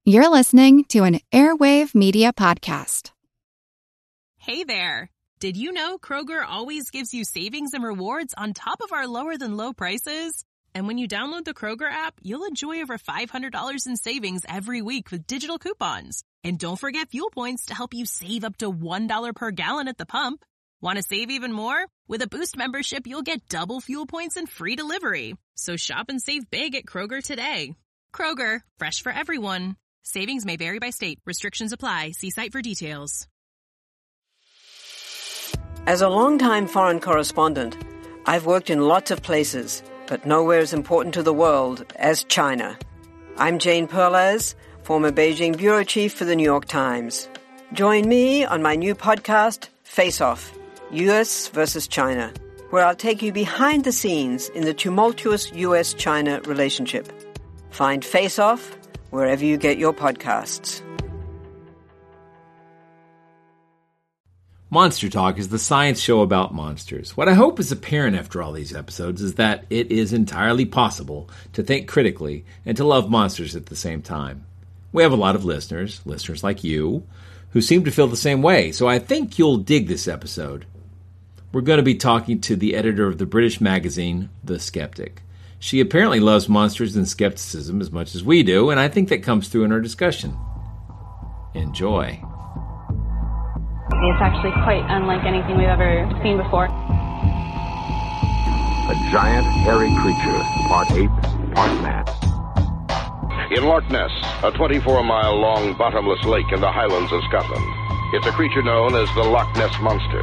You're listening to an Airwave Media Podcast. Hey there. Did you know Kroger always gives you savings and rewards on top of our lower-than-low prices? And when you download the Kroger app, you'll enjoy over $500 in savings every week with digital coupons. And don't forget fuel points to help you save up to $1 per gallon at the pump. Want to save even more? With a Boost membership, you'll get double fuel points and free delivery. So shop and save big at Kroger today. Kroger, fresh for everyone. Savings may vary by state. Restrictions apply. See site for details. As a longtime foreign correspondent, I've worked in lots of places, but nowhere as important to the world as China. I'm Jane Perlez, former Beijing bureau chief for the New York Times. Join me on my new podcast, Face Off, U.S. versus China, where I'll take you behind the scenes in the tumultuous U.S.-China relationship. Find Face Off wherever you get your podcasts. Monster Talk is the science show about monsters. What I hope is apparent after all these episodes is that it is entirely possible to think critically and to love monsters at the same time. We have a lot of listeners like you, who seem to feel the same way, so I think you'll dig this episode. We're going to be talking to the editor of the British magazine, The Skeptic. She apparently loves monsters and skepticism as much as we do, and I think that comes through in our discussion. Enjoy. It's actually quite unlike anything we've ever seen before. A giant, hairy creature, part ape, part man. In Loch Ness, a 24-mile-long bottomless lake in the Highlands of Scotland. It's a creature known as the Loch Ness Monster.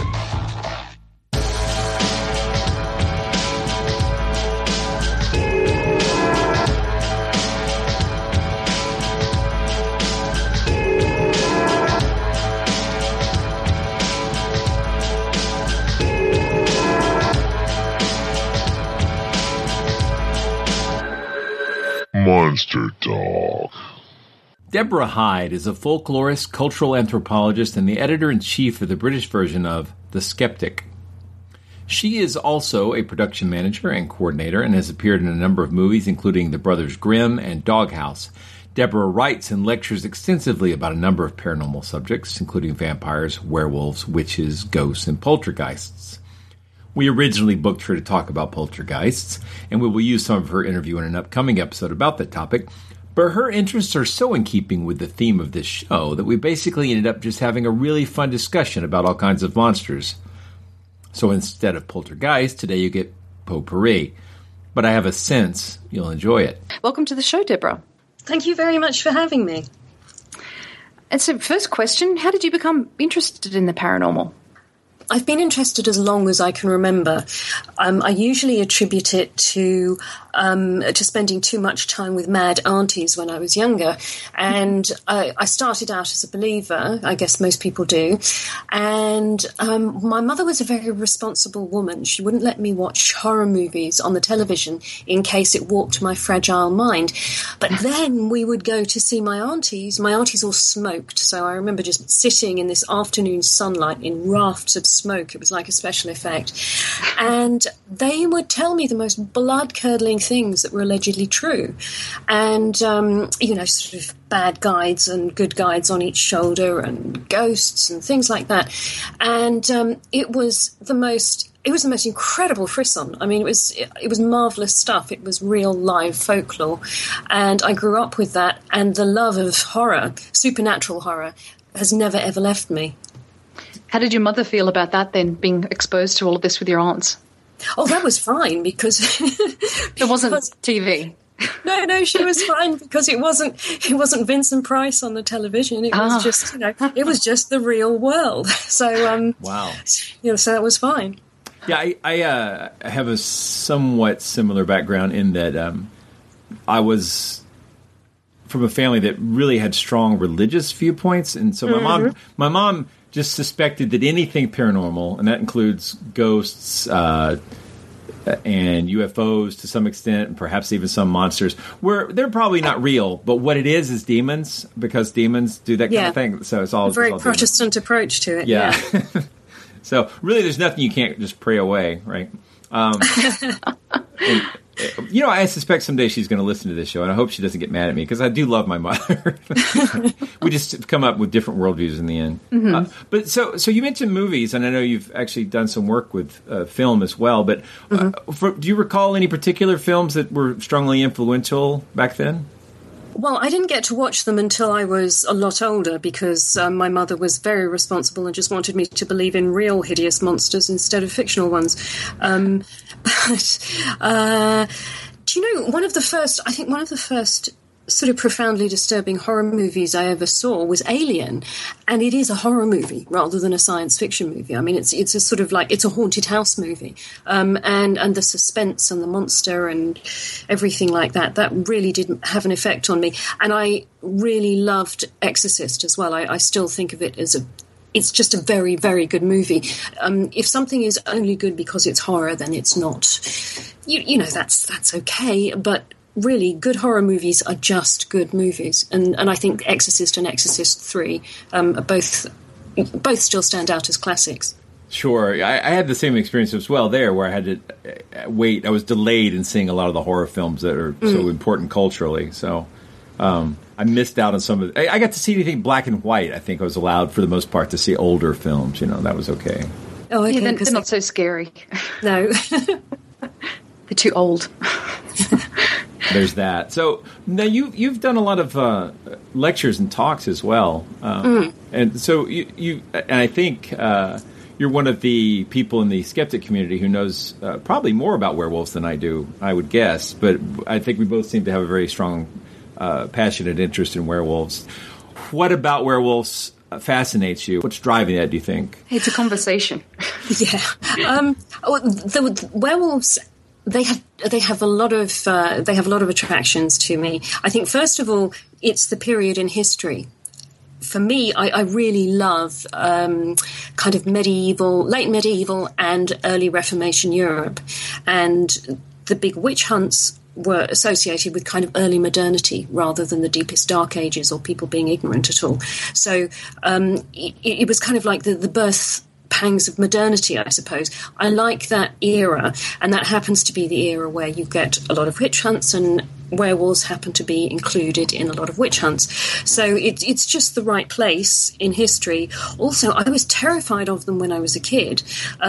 Monster Talk. Deborah Hyde is a folklorist, cultural anthropologist, and the editor-in-chief of the British version of The Skeptic. She is also a production manager and coordinator and has appeared in a number of movies, including The Brothers Grimm and Doghouse. Deborah writes and lectures extensively about a number of paranormal subjects, including vampires, werewolves, witches, ghosts, and poltergeists. We originally booked her to talk about poltergeists, and we will use some of her interview in an upcoming episode about that topic, but her interests are so in keeping with the theme of this show that we basically ended up just having a really fun discussion about all kinds of monsters. So instead of poltergeist, today you get potpourri, but I have a sense you'll enjoy it. Welcome to the show, Deborah. Thank you very much for having me. And so, first question, how did you become interested in the paranormal? I've been interested as long as I can remember. I usually attribute it to spending too much time with mad aunties when I was younger. And I started out as a believer, I guess most people do. And my mother was a very responsible woman. She wouldn't let me watch horror movies on the television in case it warped my fragile mind. But then we would go to see my aunties. My aunties all smoked, so I remember just sitting in this afternoon sunlight in rafts of smoke. It was like a special effect. And they would tell me the most blood-curdling things that were allegedly true. And, sort of bad guides and good guides on each shoulder and ghosts and things like that. And it was the most incredible frisson. I mean, it was marvellous stuff. It was real live folklore. And I grew up with that. And the love of horror, supernatural horror, has never, ever left me. How did your mother feel about that then, being exposed to all of this with your aunts? Oh, that was fine because it wasn't TV. No, she was fine because it wasn't Vincent Price on the television. It was just, it was just the real world. So, wow. So that was fine. Yeah, I have a somewhat similar background in that I was from a family that really had strong religious viewpoints, and so my mom just suspected that anything paranormal, and that includes ghosts and UFOs to some extent, and perhaps even some monsters, they're probably not real, but what it is demons, because demons do that kind of thing. So it's all a very it's all Protestant approach to it. Yeah. So really, there's nothing you can't just pray away, right? I suspect someday she's going to listen to this show, and I hope she doesn't get mad at me, because I do love my mother. We just come up with different worldviews in the end. Mm-hmm. But so you mentioned movies, and I know you've actually done some work with film as well. But do you recall any particular films that were strongly influential back then? Well, I didn't get to watch them until I was a lot older, because my mother was very responsible and just wanted me to believe in real hideous monsters instead of fictional ones. Do you know, one of the first sort of profoundly disturbing horror movies I ever saw was Alien, and it is a horror movie rather than a science fiction movie. I mean, it's a sort of like, it's a haunted house movie, and the suspense and the monster and everything like that really didn't have an effect on me. And I really loved Exorcist as well. I still think of it as it's just a very, very good movie. If something is only good because it's horror, then it's not. You know, that's okay, but really, good horror movies are just good movies, and I think Exorcist and Exorcist 3 are both still stand out as classics. Sure. I had the same experience as well there, where I had to wait. I was delayed in seeing a lot of the horror films that are so important culturally, so I missed out on some of it. I got to see anything black and white. I think I was allowed, for the most part, to see older films. That was okay. Oh, okay, yeah, they're not so scary. No. They're too old. There's that. So now you've done a lot of lectures and talks as well, and so you and I think you're one of the people in the skeptic community who knows probably more about werewolves than I do, I would guess. But I think we both seem to have a very strong, passionate interest in werewolves. What about werewolves fascinates you? What's driving that, do you think? It's a conversation. Yeah, the werewolves. They have a lot of attractions to me. I think, first of all, it's the period in history. For me, I really love kind of late medieval and early Reformation Europe, and the big witch hunts were associated with kind of early modernity rather than the deepest dark ages or people being ignorant at all. So it was kind of like the birth pangs of modernity, I suppose. I like that era, and that happens to be the era where you get a lot of witch hunts, and werewolves happen to be included in a lot of witch hunts. So it's just the right place in history. Also, I was terrified of them when I was a kid.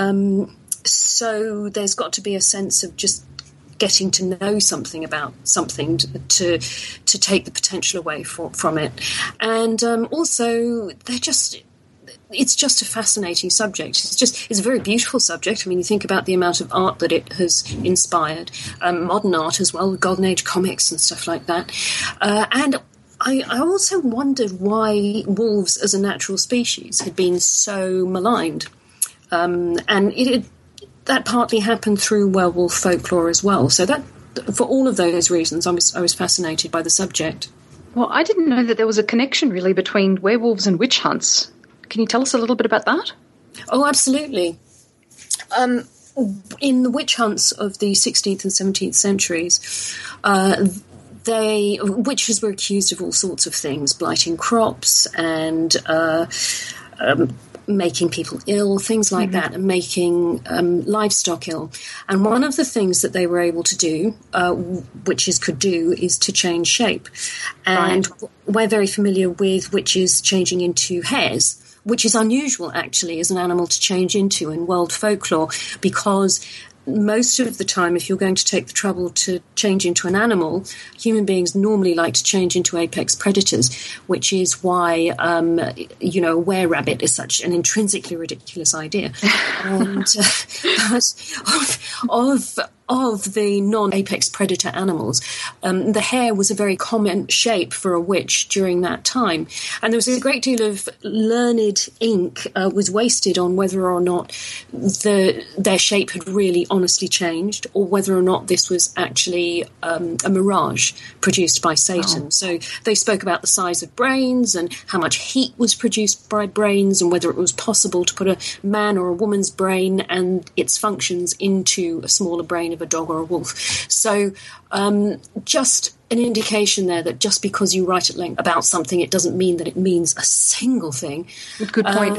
So there's got to be a sense of just getting to know something about something to take the potential away from it. And also, it's just a fascinating subject. It's a very beautiful subject. I mean, you think about the amount of art that it has inspired, modern art as well, Golden Age comics and stuff like that. And I also wondered why wolves as a natural species had been so maligned. And that partly happened through werewolf folklore as well. So that, for all of those reasons, I was fascinated by the subject. Well, I didn't know that there was a connection really between werewolves and witch hunts. Can you tell us a little bit about that? Oh, absolutely. In the witch hunts of the 16th and 17th centuries, witches were accused of all sorts of things, blighting crops and making people ill, things like that, and making livestock ill. And one of the things that they were able to do, witches could do, is to change shape. And we're very familiar with witches changing into hares, which is unusual, actually, as an animal to change into in world folklore, because most of the time, if you're going to take the trouble to change into an animal, human beings normally like to change into apex predators, which is why, a were-rabbit is such an intrinsically ridiculous idea. And of the non-apex predator animals, the hare was a very common shape for a witch during that time. And there was a great deal of learned ink was wasted on whether or not their shape had really honestly changed, or whether or not this was actually a mirage produced by Satan. So they spoke about the size of brains and how much heat was produced by brains, and whether it was possible to put a man or a woman's brain and its functions into a smaller brain of a dog or a wolf. So just an indication there that just because you write at length about something, it doesn't mean that it means a single thing. Good point.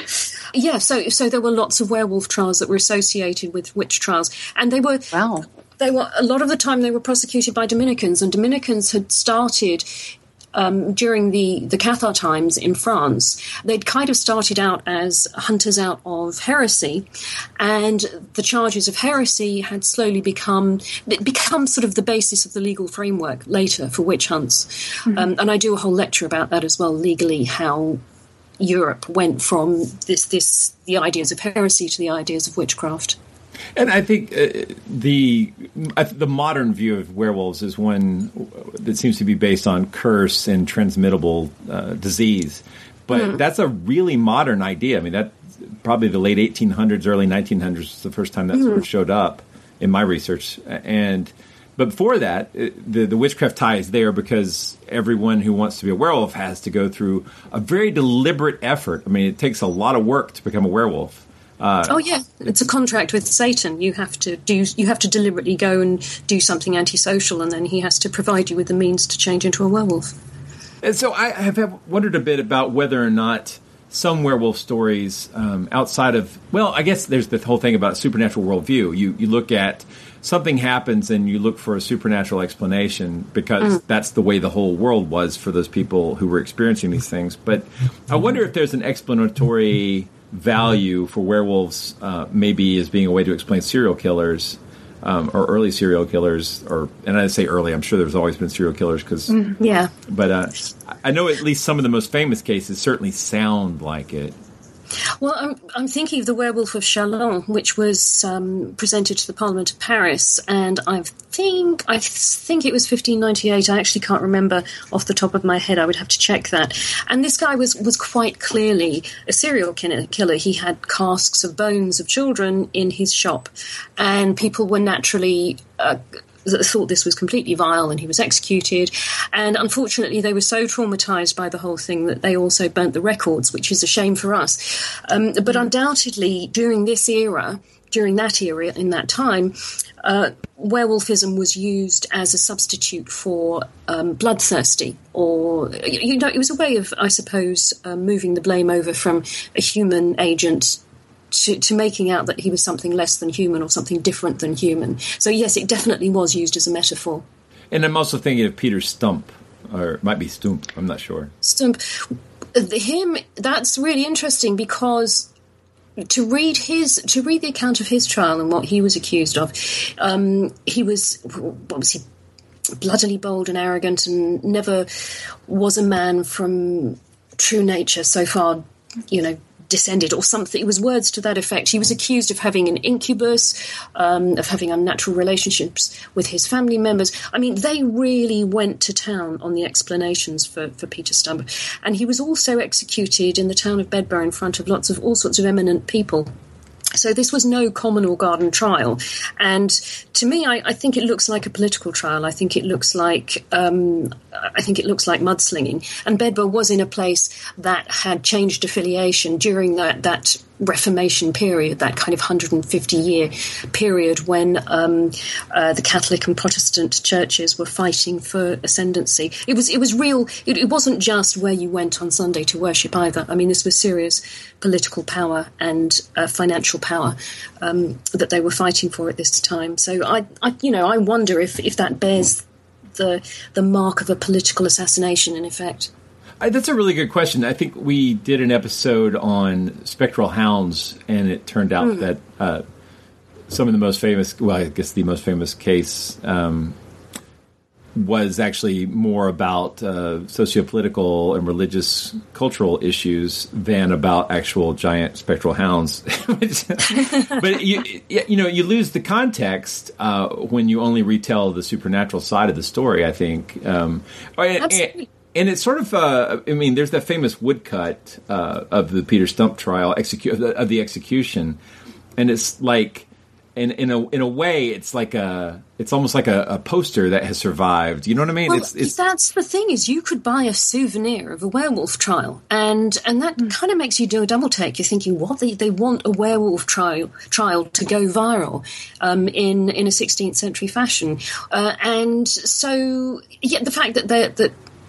Yeah, so there were lots of werewolf trials that were associated with witch trials, and they were a lot of the time they were prosecuted by Dominicans, and Dominicans had started during the Cathar times in France. They'd kind of started out as hunters out of heresy, and the charges of heresy had slowly become sort of the basis of the legal framework later for witch hunts. Mm-hmm. And I do a whole lecture about that as well, legally, how Europe went from the ideas of heresy to the ideas of witchcraft. And I think the modern view of werewolves is one that seems to be based on curse and transmittable disease. But that's a really modern idea. I mean, that probably the late 1800s, early 1900s was the first time that sort of showed up in my research. But before that, the witchcraft tie is there because everyone who wants to be a werewolf has to go through a very deliberate effort. I mean, it takes a lot of work to become a werewolf. It's a contract with Satan. You have to deliberately go and do something antisocial, and then he has to provide you with the means to change into a werewolf. And so I have wondered a bit about whether or not some werewolf stories outside of, well, I guess there's the whole thing about supernatural worldview. You look at something happens and you look for a supernatural explanation because that's the way the whole world was for those people who were experiencing these things. But I wonder if there's an explanatory value for werewolves, maybe as being a way to explain serial killers or early serial killers, and I say early, I'm sure there's always been serial killers but I know at least some of the most famous cases certainly sound like it. Well, I'm thinking of the Werewolf of Chalon, which was presented to the Parliament of Paris, and I think it was 1598. I actually can't remember off the top of my head. I would have to check that. And this guy was quite clearly a serial killer. He had casks of bones of children in his shop, and people were naturally thought this was completely vile, and he was executed. And unfortunately, they were so traumatized by the whole thing that they also burnt the records, which is a shame for us. But undoubtedly, during that era, in that time, werewolfism was used as a substitute for bloodthirsty, or it was a way of, I suppose, moving the blame over from a human agent to making out that he was something less than human or something different than human. So yes, it definitely was used as a metaphor. And I'm also thinking of Peter Stump, or it might be Stump, I'm not sure. Stump. That's really interesting because to read the account of his trial and what he was accused of, he was bloodily bold and arrogant and never was a man from true nature so far, descended or something. It was words to that effect. He was accused of having an incubus, of having unnatural relationships with his family members. I mean, they really went to town on the explanations for Peter Stump. And he was also executed in the town of Bedburgh in front of all sorts of eminent people. So this was no common or garden trial. And to me, I think it looks like a political trial. I think it looks like mudslinging. And Bedburgh was in a place that had changed affiliation during that Reformation period, that kind of 150-year period when the Catholic and Protestant churches were fighting for ascendancy. It was real. It wasn't just where you went on Sunday to worship either. I mean, this was serious political power and financial power that they were fighting for at this time. So I wonder if that bears the mark of a political assassination in effect. That's a really good question. I think we did an episode on spectral hounds, and it turned out that some of the most famous, well, I guess the most famous case was actually more about sociopolitical and religious cultural issues than about actual giant spectral hounds. But you lose the context when you only retell the supernatural side of the story, I think. Absolutely. And it's sort of, there's that famous woodcut of the Peter Stump trial, of the execution, and it's like, in a way, it's like it's almost like a poster that has survived. You know what I mean? Well, that's the thing, is you could buy a souvenir of a werewolf trial, and that kind of makes you do a double take. You're thinking, what, they want a werewolf trial to go viral in a 16th century fashion, and so the fact that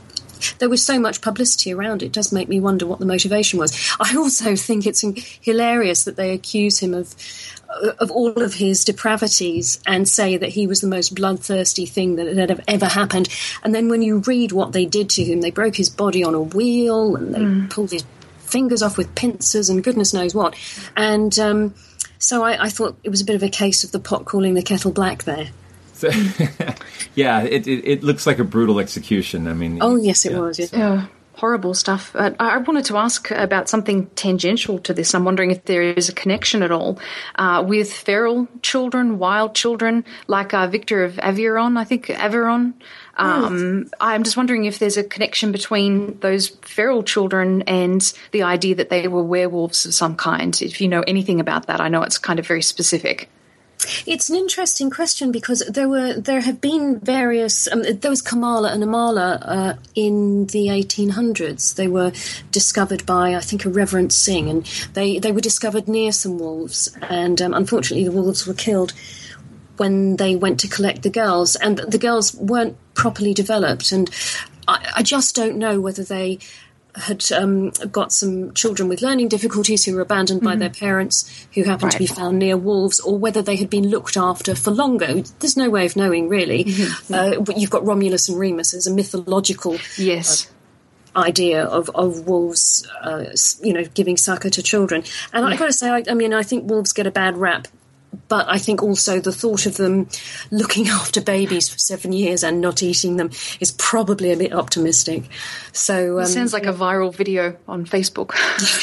there was so much publicity around it. It does make me wonder what the motivation was. I also think it's hilarious that they accuse him of all of his depravities and say that he was the most bloodthirsty thing that had ever happened. And then when you read what they did to him, they broke his body on a wheel and they pulled his fingers off with pincers and goodness knows what. And so I thought it was a bit of a case of the pot calling the kettle black there. So, yeah, it looks like a brutal execution. I mean, oh yes, it was. Yeah. Horrible stuff. I wanted to ask about something tangential to this. I'm wondering if there is a connection at all with feral children, wild children, like Victor of Aveyron, I think, Aveyron. I'm just wondering if there's a connection between those feral children and the idea that they were werewolves of some kind. If you know anything about that, I know it's kind of very specific. It's an interesting question because there have been various. There was Kamala and Amala in the 1800s. They were discovered by, I think, a Reverend Singh, and they were discovered near some wolves. And unfortunately, the wolves were killed when they went to collect the girls, and the girls weren't properly developed. And I just don't know whether they had got some children with learning difficulties who were abandoned by their parents who happened to be found near wolves, or whether they had been looked after for longer. There's no way of knowing, really. But you've got Romulus and Remus as a mythological idea of wolves, giving succor to children. And I've got to say, I think wolves get a bad rap. But I think also the thought of them looking after babies for 7 years and not eating them is probably a bit optimistic. So it sounds like a viral video on Facebook.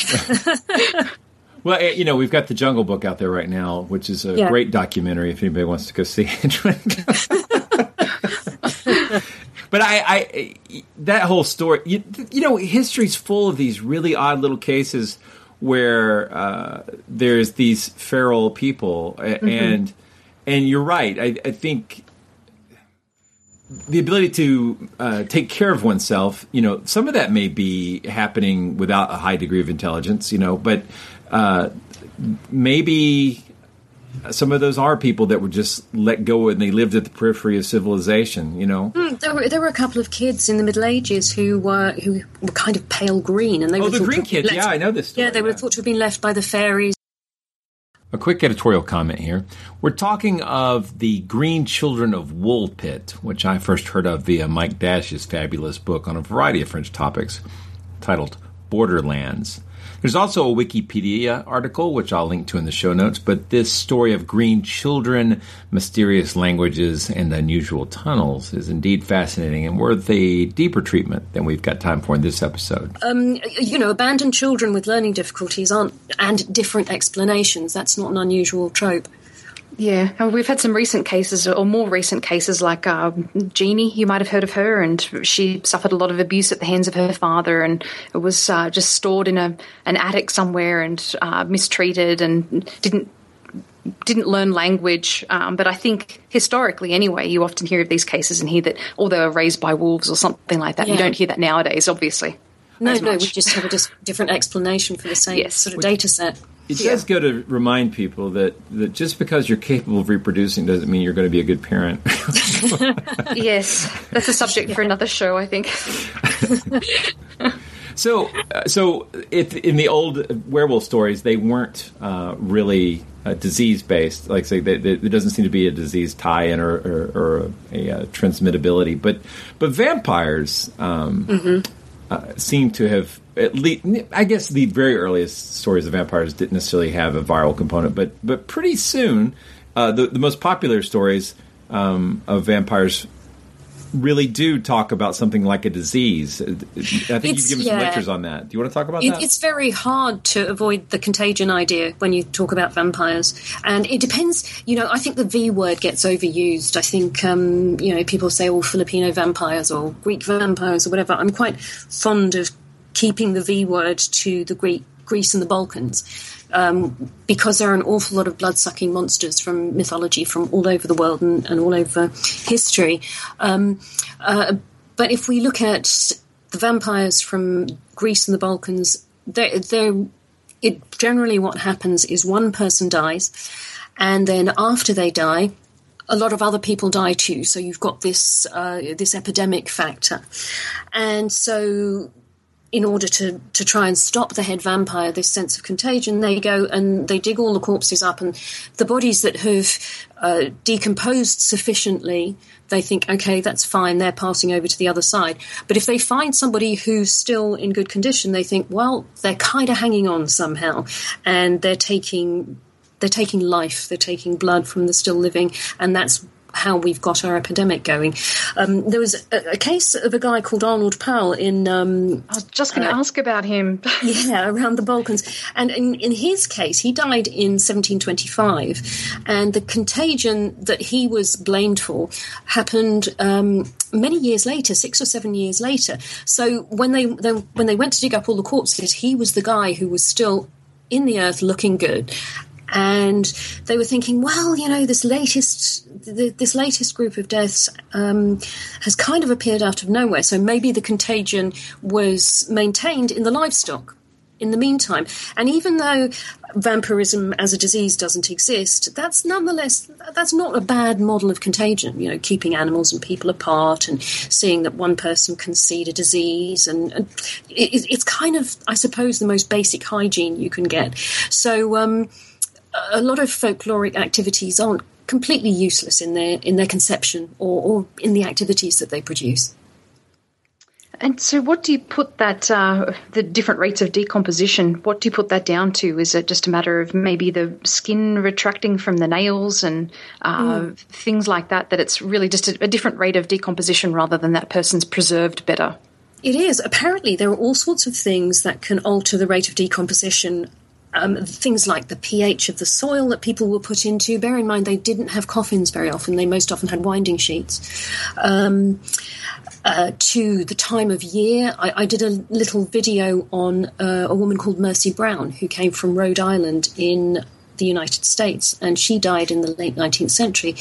Well, we've got the Jungle Book out there right now, which is a great documentary if anybody wants to go see it. But I that whole story, history's full of these really odd little cases where there's these feral people, and you're right. I think the ability to take care of oneself, some of that may be happening without a high degree of intelligence, but maybe some of those are people that were just let go and they lived at the periphery of civilization, There were a couple of kids in the Middle Ages who were kind of pale green, and they were the green kids. I know this story. Yeah, they were thought to have been left by the fairies. A quick editorial comment here. We're talking of the Green Children of Woolpit, which I first heard of via Mike Dash's fabulous book on a variety of French topics titled Borderlands. There's also a Wikipedia article, which I'll link to in the show notes, but this story of green children, mysterious languages, and unusual tunnels is indeed fascinating and worth a deeper treatment than we've got time for in this episode. Abandoned children with learning difficulties and different explanations. That's not an unusual trope. Yeah, we've had some recent cases, or more recent cases, like Jeannie. You might have heard of her, and she suffered a lot of abuse at the hands of her father, and it was just stored in an attic somewhere and mistreated, and didn't learn language. But I think historically, anyway, you often hear of these cases and hear that, they were raised by wolves or something like that. Yeah. You don't hear that nowadays, obviously. No, we just have a different explanation for the same sort of data set. It does go to remind people that just because you're capable of reproducing doesn't mean you're going to be a good parent. Yes, that's a subject for another show, I think. So if in the old werewolf stories, they weren't really disease-based. Like say, there doesn't seem to be a disease tie-in or a transmittability. But vampires seem to have, at least, I guess the very earliest stories of vampires didn't necessarily have a viral component, but pretty soon, the most popular stories of vampires really do talk about something like a disease. I think you've given some lectures on that. Do you want to talk about that? It's very hard to avoid the contagion idea when you talk about vampires. And it depends, I think the V word gets overused. I think, people say, Filipino vampires or Greek vampires or whatever. I'm quite fond of keeping the V word to the Greece and the Balkans. Because there are an awful lot of blood-sucking monsters from mythology from all over the world and all over history. But if we look at the vampires from Greece and the Balkans, generally what happens is one person dies, and then after they die, a lot of other people die too. So you've got this this epidemic factor. And so in order to try and stop the head vampire, this sense of contagion, they go and they dig all the corpses up, and the bodies that have decomposed sufficiently, they think, okay, that's fine, they're passing over to the other side. But if they find somebody who's still in good condition, they think, well, they're kind of hanging on somehow, and they're taking life, they're taking blood from the still living, and that's how we've got our epidemic going. There was a case of a guy called Arnold Powell in... I was just going to ask about him. Yeah, around the Balkans. And in his case, he died in 1725, and the contagion that he was blamed for happened many years later, 6 or 7 years later. So when they went to dig up all the corpses, he was the guy who was still in the earth looking good. And they were thinking, well, you know, this latest group of deaths has kind of appeared out of nowhere. So maybe the contagion was maintained in the livestock in the meantime. And even though vampirism as a disease doesn't exist, that's not a bad model of contagion, you know, keeping animals and people apart and seeing that one person can seed a disease. And it's kind of, I suppose, the most basic hygiene you can get. So a lot of folkloric activities aren't completely useless in their conception or in the activities that they produce. And so what do you put that, the different rates of decomposition, what do you put that down to? Is it just a matter of maybe the skin retracting from the nails and things like that it's really just a different rate of decomposition rather than that person's preserved better? It is. Apparently there are all sorts of things that can alter the rate of decomposition. Things like the pH of the soil that people were put into. Bear in mind, they didn't have coffins very often. They most often had winding sheets. To the time of year. I did a little video on a woman called Mercy Brown, who came from Rhode Island in the United States, and she died in the late 19th century.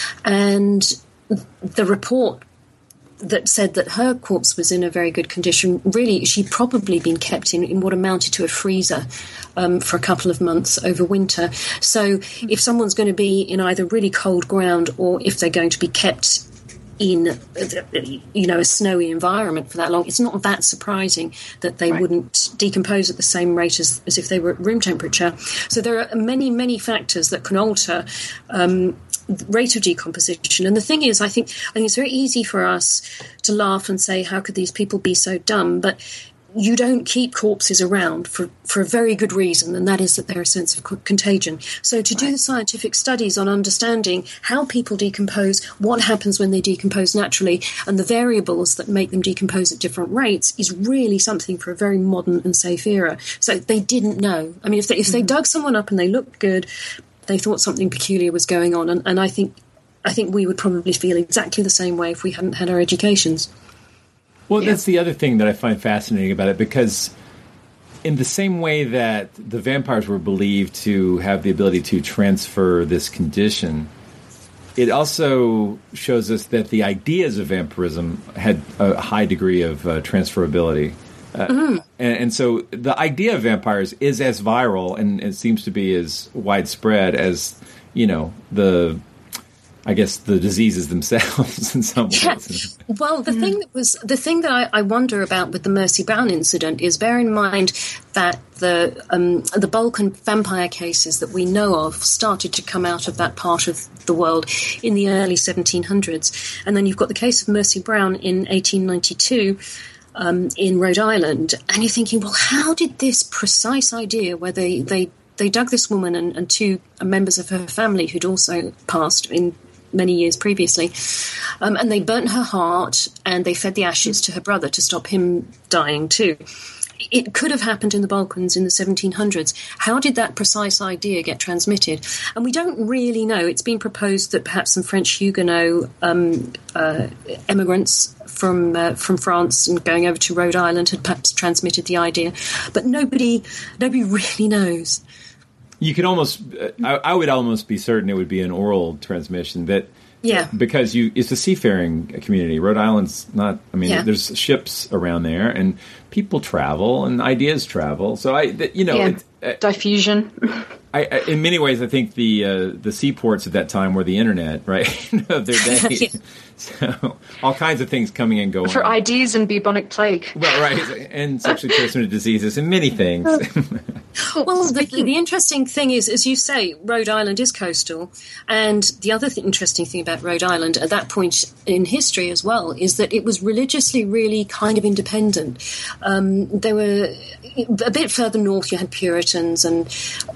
And the report that said that her corpse was in a very good condition, really, she'd probably been kept in what amounted to a freezer for a couple of months over winter. So if someone's going to be in either really cold ground or if they're going to be kept in, you know, a snowy environment for that long, it's not that surprising that they wouldn't decompose at the same rate as if they were at room temperature. So there are many, many factors that can alter rate of decomposition. And the thing is, I think it's very easy for us to laugh and say, how could these people be so dumb? But you don't keep corpses around for a very good reason, and that is that they're a sense of contagion. So to do the scientific studies on understanding how people decompose, what happens when they decompose naturally, and the variables that make them decompose at different rates is really something for a very modern and safe era. So they didn't know. I mean, if they dug someone up and they looked good, they thought something peculiar was going on, and I think we would probably feel exactly the same way if we hadn't had our educations. Well, that's the other thing that I find fascinating about it, because in the same way that the vampires were believed to have the ability to transfer this condition, it also shows us that the ideas of vampirism had a high degree of transferability. And so the idea of vampires is as viral and it seems to be as widespread as, you know, the diseases themselves in some ways. Well, the thing that I wonder about with the Mercy Brown incident is, bear in mind that the Balkan vampire cases that we know of started to come out of that part of the world in the early 1700s, and then you've got the case of Mercy Brown in 1892. In Rhode Island, and you're thinking, well, how did this precise idea where they dug this woman and two members of her family who'd also passed in many years previously, and they burnt her heart and they fed the ashes to her brother to stop him dying too. It could have happened in the Balkans in the 1700s. How did that precise idea get transmitted? And we don't really know. It's been proposed that perhaps some French Huguenot emigrants from France and going over to Rhode Island had perhaps transmitted the idea, but nobody really knows. You could almost, I would almost be certain it would be an oral transmission that. Yeah. Because it's a seafaring community. Rhode Island's not, there's ships around there and people travel and ideas travel. So, diffusion. In many ways, I think the seaports at that time were the internet, right, of their day. So all kinds of things coming and going. For ideas and bubonic plague. Well, right, and sexually transmitted diseases and many things. Well, the interesting thing is, as you say, Rhode Island is coastal. And the other interesting thing about Rhode Island at that point in history as well is that it was religiously really kind of independent. There were a bit further north, you had Puritans and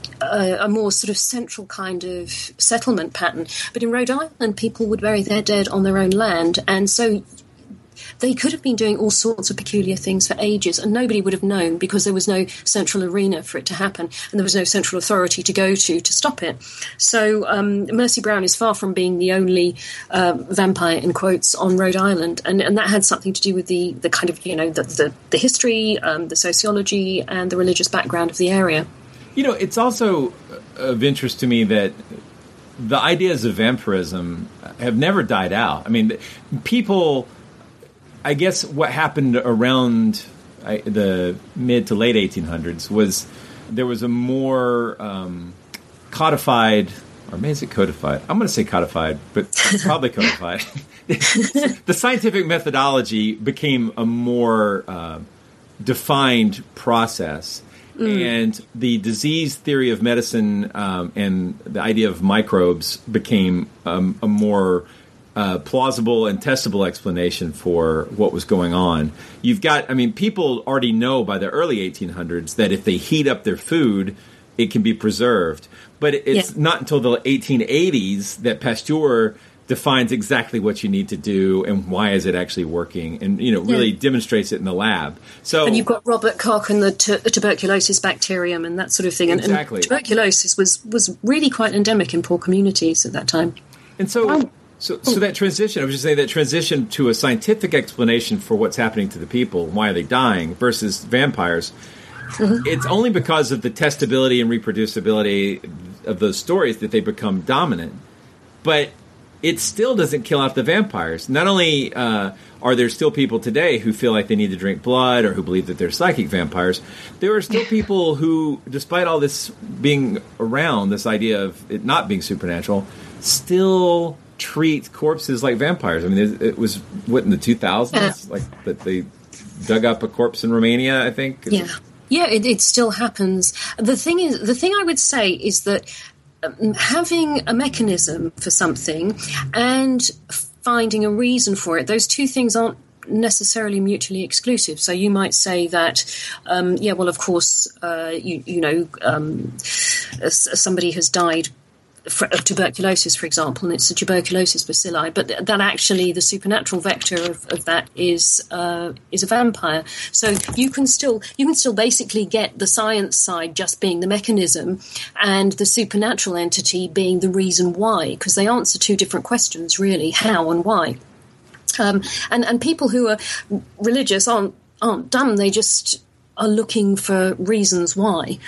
a more sort of central kind of settlement pattern. But in Rhode Island, people would bury their dead on their own land. And so they could have been doing all sorts of peculiar things for ages, and nobody would have known because there was no central arena for it to happen, and there was no central authority to go to stop it. So Mercy Brown is far from being the only vampire, in quotes, on Rhode Island, and that had something to do with the kind of, the history, the sociology, and the religious background of the area. It's also of interest to me that the ideas of vampirism have never died out. I mean, people... I guess what happened around the mid to late 1800s was there was a more codified, or maybe is it codified? I'm going to say codified, but probably codified. The scientific methodology became a more defined process. And the disease theory of medicine and the idea of microbes became a more plausible and testable explanation for what was going on. People already know by the early 1800s that if they heat up their food, it can be preserved. But it's not until the 1880s that Pasteur defines exactly what you need to do and why is it actually working, and really demonstrates it in the lab. So, and you've got Robert Koch and the tuberculosis bacterium and that sort of thing. Exactly. And tuberculosis was really quite endemic in poor communities at that time. And so... So that transition, I was just saying that transition to a scientific explanation for what's happening to the people, why are they dying, versus vampires, it's only because of the testability and reproducibility of those stories that they become dominant. But it still doesn't kill off the vampires. Not only are there still people today who feel like they need to drink blood or who believe that they're psychic vampires, there are still people who, despite all this being around, this idea of it not being supernatural, still treat corpses like vampires. I mean, it was, in the 2000s? Like, that they dug up a corpse in Romania, I think? Yeah, it still happens. The thing I would say is that having a mechanism for something and finding a reason for it, those two things aren't necessarily mutually exclusive. So you might say that, of course, somebody has died of tuberculosis, for example, and it's a tuberculosis bacilli, but that actually the supernatural vector of that is a vampire. So you can still basically get the science side just being the mechanism and the supernatural entity being the reason why, because they answer two different questions, really, how and why. And people who are religious aren't dumb, they just are looking for reasons why.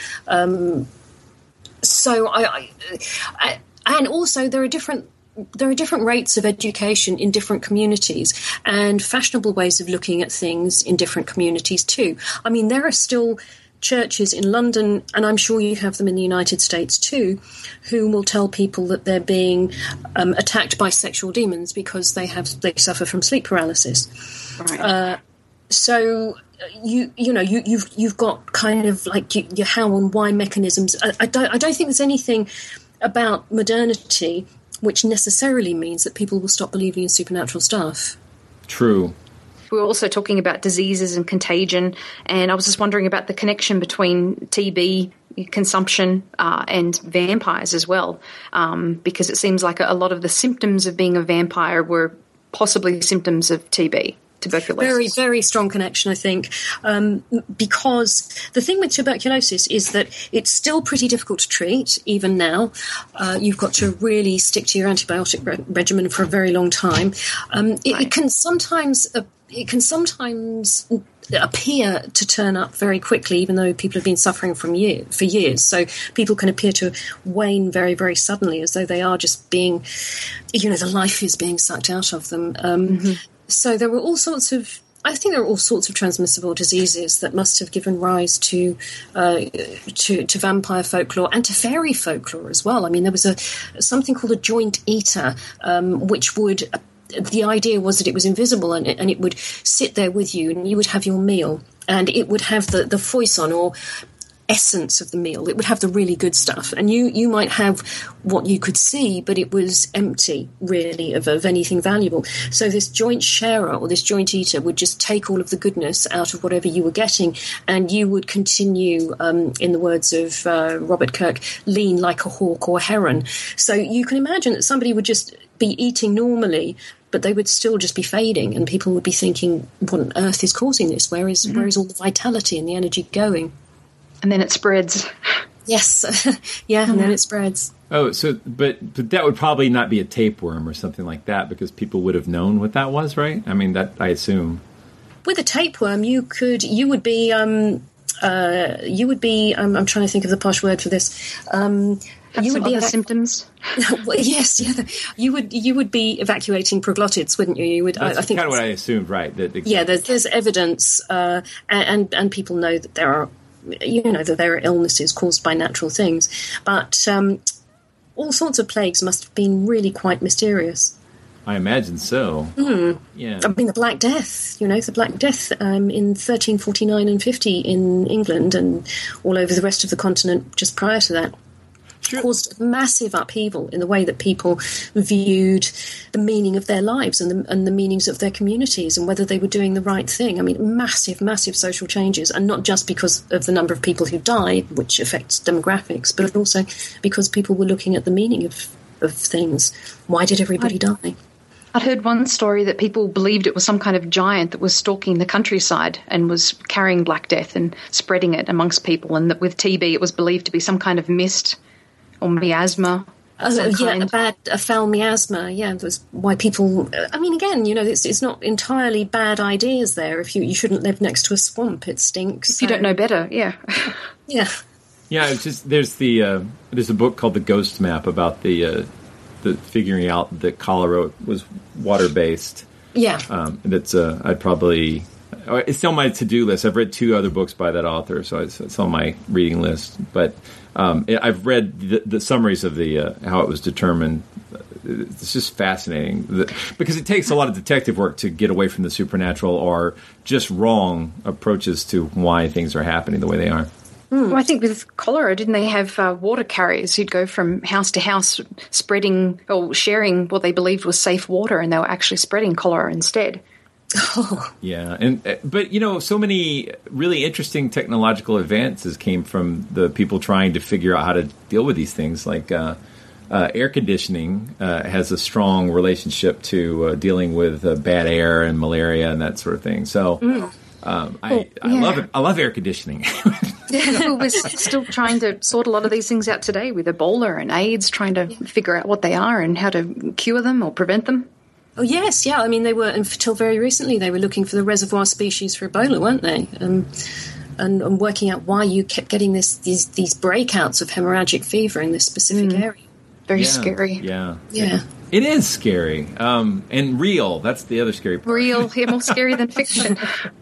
And also there are different rates of education in different communities and fashionable ways of looking at things in different communities too. I mean, there are still churches in London, and I'm sure you have them in the United States too, who will tell people that they're being attacked by sexual demons because they suffer from sleep paralysis. Right. So you've got kind of like your how and why mechanisms. I don't think there's anything about modernity which necessarily means that people will stop believing in supernatural stuff. True. We were also talking about diseases and contagion, and I was just wondering about the connection between TB consumption and vampires as well, because it seems like a lot of the symptoms of being a vampire were possibly symptoms of TB. Tuberculosis. Very, very strong connection, I think, because the thing with tuberculosis is that it's still pretty difficult to treat, even now. You've got to really stick to your antibiotic regimen for a very long time. It can sometimes appear to turn up very quickly, even though people have been suffering for years. So people can appear to wane very, very suddenly, as though they are just being, the life is being sucked out of them. So there were all sorts of I think there are all sorts of transmissible diseases that must have given rise to vampire folklore and to fairy folklore as well. I mean, there was something called a joint eater, which would. The idea was that it was invisible and it would sit there with you, and you would have your meal, and it would have the foison or essence of the meal. It would have the really good stuff, and you might have what you could see, but it was empty, really, of anything valuable. So this joint sharer or this joint eater would just take all of the goodness out of whatever you were getting, and you would continue, in the words of Robert Kirk, lean like a hawk or heron. So you can imagine that somebody would just be eating normally, but they would still just be fading, and people would be thinking, what on earth is causing this? Where is all the vitality and the energy going? And then it spreads. Yes. And then it spreads. Oh, so but that would probably not be a tapeworm or something like that, because people would have known what that was, right? I mean, that I assume. With a tapeworm, you would be I'm trying to think of the posh word for this. You would be other symptoms. Well, yes, yeah. You would be evacuating proglottids, wouldn't you? You would. That's I think kind of what I assumed, right? Exactly. Yeah, there's evidence, and people know that there are. That there are illnesses caused by natural things, but all sorts of plagues must have been really quite mysterious. I imagine so. Yeah. I mean, the Black Death, the Black Death in 1349 and 50 in England and all over the rest of the continent just prior to that. Sure. Caused massive upheaval in the way that people viewed the meaning of their lives and the meanings of their communities and whether they were doing the right thing. I mean, massive, massive social changes, and not just because of the number of people who died, which affects demographics, but also because people were looking at the meaning of things. Why did everybody die? I'd heard one story that people believed it was some kind of giant that was stalking the countryside and was carrying Black Death and spreading it amongst people, and that with TB it was believed to be some kind of mist or miasma. A foul miasma. Yeah, that's why people. I mean, again, it's not entirely bad ideas there. If you shouldn't live next to a swamp, it stinks. If you don't know better, yeah. Yeah. Yeah, it's just there's a book called The Ghost Map about the figuring out that cholera was water based. Yeah. That's it's on my to-do list. I've read 2 other books by that author, so it's on my reading list. But I've read the summaries of how it was determined. It's just fascinating because it takes a lot of detective work to get away from the supernatural or just wrong approaches to why things are happening the way they are. Well, I think with cholera, didn't they have water carriers who'd go from house to house spreading or sharing what they believed was safe water, and they were actually spreading cholera instead? Oh. Yeah, but so many really interesting technological advances came from the people trying to figure out how to deal with these things. Like air conditioning has a strong relationship to dealing with bad air and malaria and that sort of thing. So I love it. I love air conditioning. We're still trying to sort a lot of these things out today with Ebola and AIDS, trying to figure out what they are and how to cure them or prevent them. Oh, yes, yeah. I mean, they were, until very recently, they were looking for the reservoir species for Ebola, weren't they? And working out why you kept getting these breakouts of hemorrhagic fever in this specific area. Very scary. Yeah. Yeah. It is scary. And real. That's the other scary part. Real, more scary than fiction.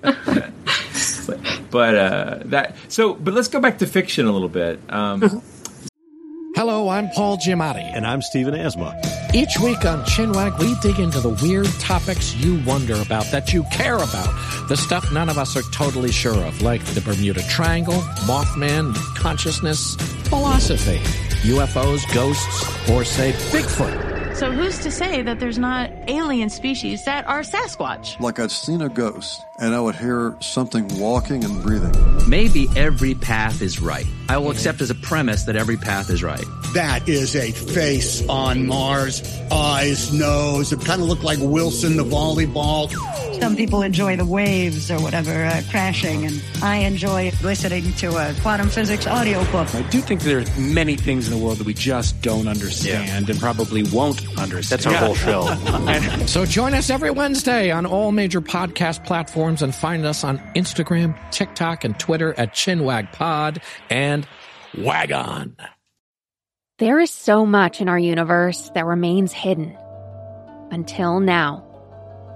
But let's go back to fiction a little bit. Hello, I'm Paul Giamatti. And I'm Stephen Asma. Each week on Chinwag, we dig into the weird topics you wonder about, that you care about. The stuff none of us are totally sure of, like the Bermuda Triangle, Mothman, consciousness, philosophy, UFOs, ghosts, or, say, Bigfoot. So who's to say that there's not alien species that are Sasquatch? Like I'd seen a ghost, and I would hear something walking and breathing. Maybe every path is right. I will accept as a premise that every path is right. That is a face on Mars. Eyes, nose. It kind of looked like Wilson the volleyball. Some people enjoy the waves or whatever crashing, and I enjoy listening to a quantum physics audiobook. I do think there are many things in the world that we just don't understand and probably won't understand. That's our whole show. So join us every Wednesday on all major podcast platforms and find us on Instagram, TikTok, and Twitter at ChinwagPod and Wagon. There is so much in our universe that remains hidden. Until now.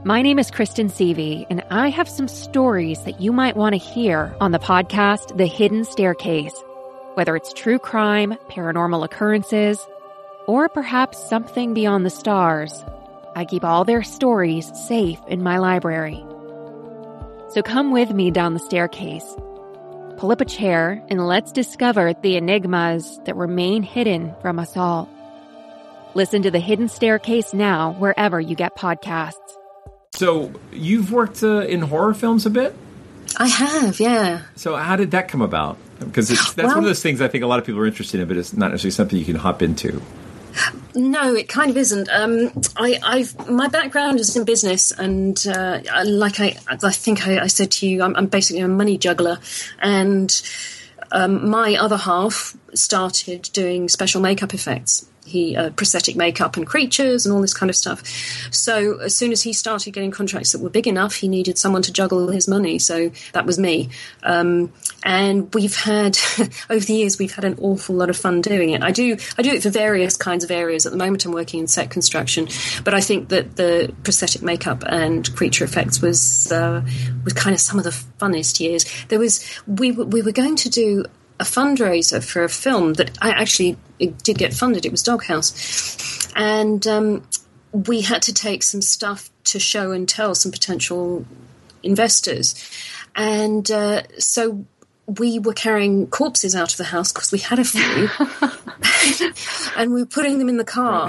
My name is Kristen Seavey, and I have some stories that you might want to hear on the podcast, The Hidden Staircase. Whether it's true crime, paranormal occurrences, or perhaps something beyond the stars, I keep all their stories safe in my library. So come with me down the staircase. Pull up a chair and let's discover the enigmas that remain hidden from us all. Listen to The Hidden Staircase now, wherever you get podcasts. So you've worked in horror films a bit? I have, yeah. So how did that come about? Because that's one of those things I think a lot of people are interested in, but it's not necessarily something you can hop into. No, it kind of isn't. My background is in business, and I think I said to you, I'm basically a money juggler, and my other half started doing special makeup effects. Prosthetic makeup and creatures and all this kind of stuff. So as soon as he started getting contracts that were big enough, he needed someone to juggle his money. So that was me. And we've had, over the years, we've had an awful lot of fun doing it. I do it for various kinds of areas. At the moment, I'm working in set construction, but I think that the prosthetic makeup and creature effects was kind of some of the funnest years. We were going to do a fundraiser for a film that it did get funded. It was Doghouse. And we had to take some stuff to show and tell some potential investors. And so we were carrying corpses out of the house because we had a few. And we were putting them in the car.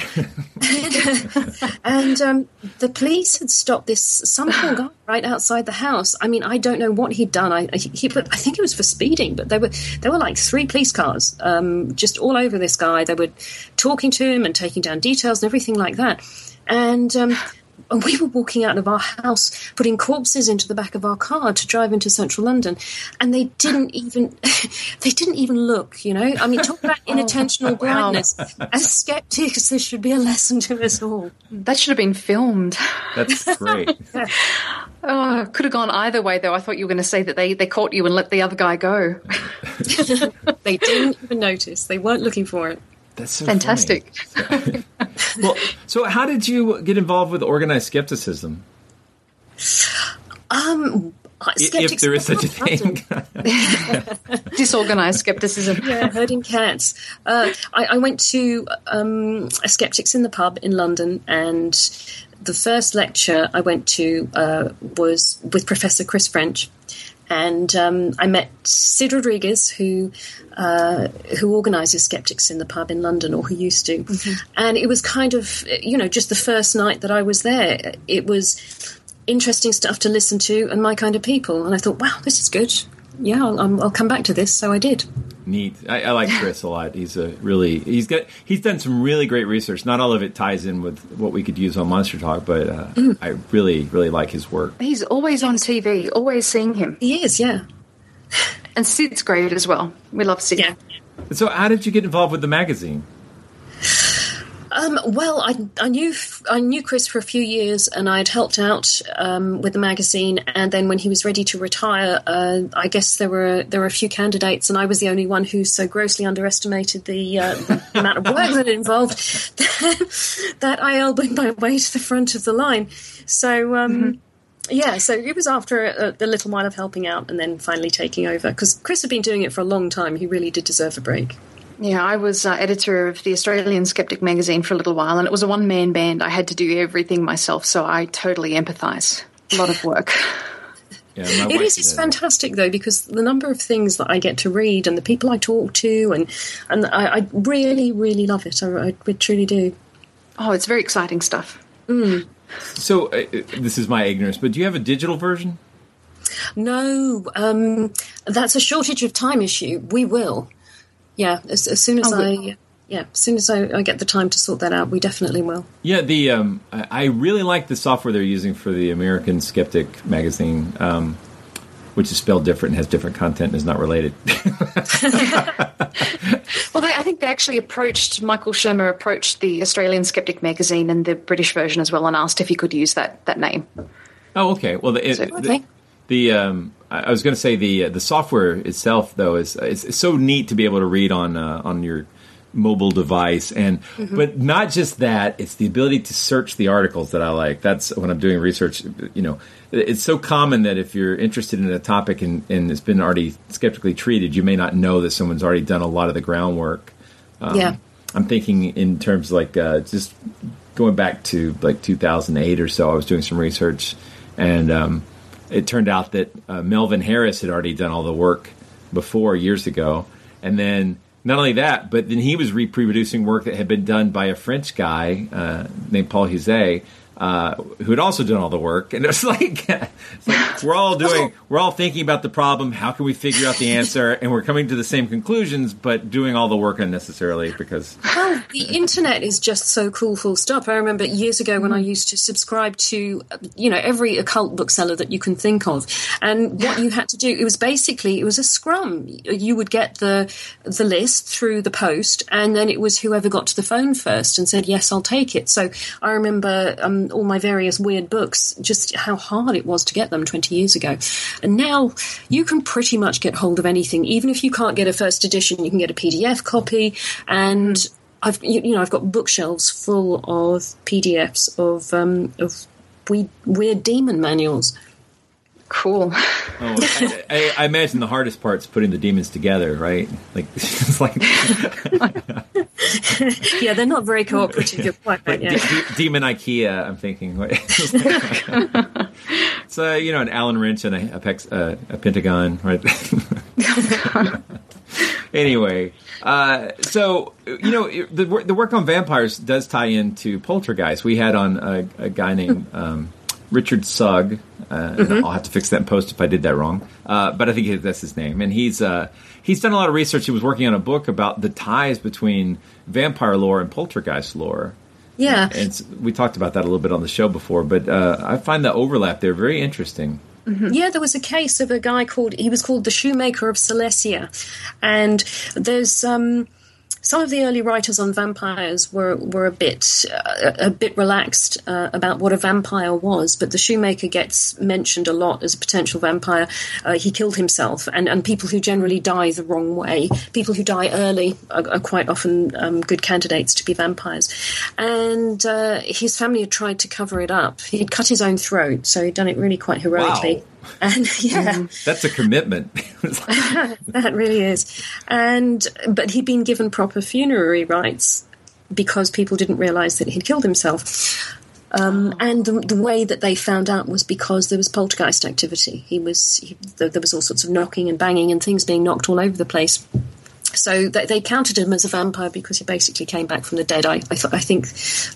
And the police had stopped some poor guy right outside the house. I mean, I don't know what he'd done. I think it was for speeding, but there were like 3 police cars just all over this guy. They were talking to him and taking down details and everything like that. And we were walking out of our house, putting corpses into the back of our car to drive into central London, and they didn't even look, you know. I mean, talk about inattentional blindness. As skeptics, this should be a lesson to us all. That should have been filmed. That's great. Oh, could have gone either way, though. I thought you were going to say that they caught you and let the other guy go. They didn't even notice. They weren't looking for it. That's so fantastic. Well, so how did you get involved with organized skepticism? If there is such a thing. Disorganized skepticism. Yeah, herding cats. I went to a Skeptics in the Pub in London, and the first lecture I went to was with Professor Chris French. And I met Sid Rodriguez, who organises Skeptics in the Pub in London, or who used to. Mm-hmm. And it was kind of, just the first night that I was there. It was interesting stuff to listen to and my kind of people. And I thought, wow, this is good. Yeah, I'll come back to this. So I did. Neat. I like Chris a lot. He's done some really great research. Not all of it ties in with what we could use on Monster Talk, but I really, really like his work. He's always on TV, always seeing him. He is, yeah. And Sid's great as well. We love Sid. Yeah. So how did you get involved with the magazine? Well, I knew Chris for a few years, and I'd helped out with the magazine. And then when he was ready to retire, I guess there were a few candidates, and I was the only one who so grossly underestimated the amount of work that it involved that I elbowed my way to the front of the line. So. Yeah, so it was after a little while of helping out and then finally taking over, because Chris had been doing it for a long time. He really did deserve a break. Yeah, I was editor of the Australian Skeptic magazine for a little while, and it was a one-man band. I had to do everything myself, so I totally empathise. A lot of work. Yeah, it's fantastic, though, because the number of things that I get to read and the people I talk to, and I really, really love it. I truly do. Oh, it's very exciting stuff. Mm. So, this is my ignorance, but do you have a digital version? No, that's a shortage of time issue. We will. Yeah, as soon as I get the time to sort that out, we definitely will. Yeah, I really like the software they're using for the American Skeptic magazine, which is spelled different and has different content and is not related. Well, I think they actually Michael Shermer approached the Australian Skeptic magazine and the British version as well and asked if he could use that name. Oh, okay. Well, I was going to say the software itself, though, is so neat to be able to read on your mobile device, and but not just that, it's the ability to search the articles that I like. That's when I'm doing research. It's so common that if you're interested in a topic and it's been already skeptically treated, you may not know that someone's already done a lot of the groundwork. I'm thinking in terms like just going back to like 2008 or so. I was doing some research, and it turned out that Melvin Harris had already done all the work before years ago, and then not only that, but then he was reproducing work that had been done by a French guy named Paul Huzet, who had also done all the work. And it's like we're all thinking about the problem. How can we figure out the answer? And we're coming to the same conclusions, but doing all the work unnecessarily because... Well, the internet is just so cool, full stop. I remember years ago when I used to subscribe to, every occult bookseller that you can think of. And what you had to do, it was a scrum. You would get the list through the post, and then it was whoever got to the phone first and said, yes, I'll take it. So I remember all my various weird books, just how hard it was to get them 20 years ago. And now you can pretty much get hold of anything. Even if you can't get a first edition, you can get a PDF copy. And I've got bookshelves full of PDFs of weird demon manuals. Cool. I imagine the hardest part is putting the demons together, right? Like, it's like yeah, they're not very cooperative. You're quite right. Yeah. Demon IKEA. I'm thinking. It's an Allen wrench and a pentagon, right? Anyway, so the work on vampires does tie into Poltergeist. We had on a guy named Richard Sugg. I'll have to fix that in post if I did that wrong. But I think that's his name. And he's done a lot of research. He was working on a book about the ties between vampire lore and poltergeist lore. Yeah. And we talked about that a little bit on the show before, but I find the overlap there very interesting. Mm-hmm. Yeah, there was a case of a guy he was called the Shoemaker of Silesia. And there's... some of the early writers on vampires were a bit relaxed about what a vampire was, but the Shoemaker gets mentioned a lot as a potential vampire. He killed himself, and people who generally die the wrong way, people who die early, are quite often good candidates to be vampires. And his family had tried to cover it up. He'd cut his own throat, so he'd done it really quite heroically. Wow. And that's a commitment. That really is. But he'd been given proper funerary rites because people didn't realise that he'd killed himself. And the way that they found out was because there was poltergeist activity. There was all sorts of knocking and banging and things being knocked all over the place. So they counted him as a vampire because he basically came back from the dead. I think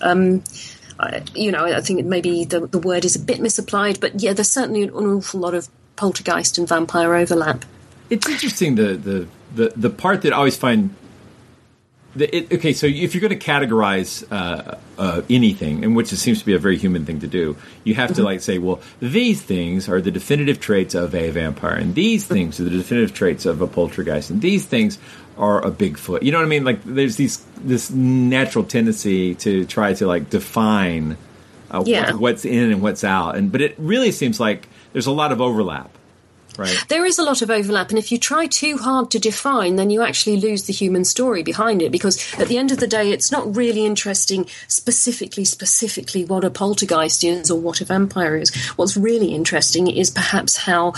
maybe the word is a bit misapplied, but yeah, there's certainly an awful lot of poltergeist and vampire overlap. It's interesting the part that I always find. Okay, so if you're going to categorize anything, in which it seems to be a very human thing to do, you have to say, well, these things are the definitive traits of a vampire, and these things are the definitive traits of a poltergeist, and these things are a Bigfoot. You know what I mean? Like, there's this natural tendency to try to define what's in and what's out, but it really seems like there's a lot of overlap. Right. There is a lot of overlap, and if you try too hard to define, then you actually lose the human story behind it, because at the end of the day, it's not really interesting specifically what a poltergeist is or what a vampire is. What's really interesting is perhaps how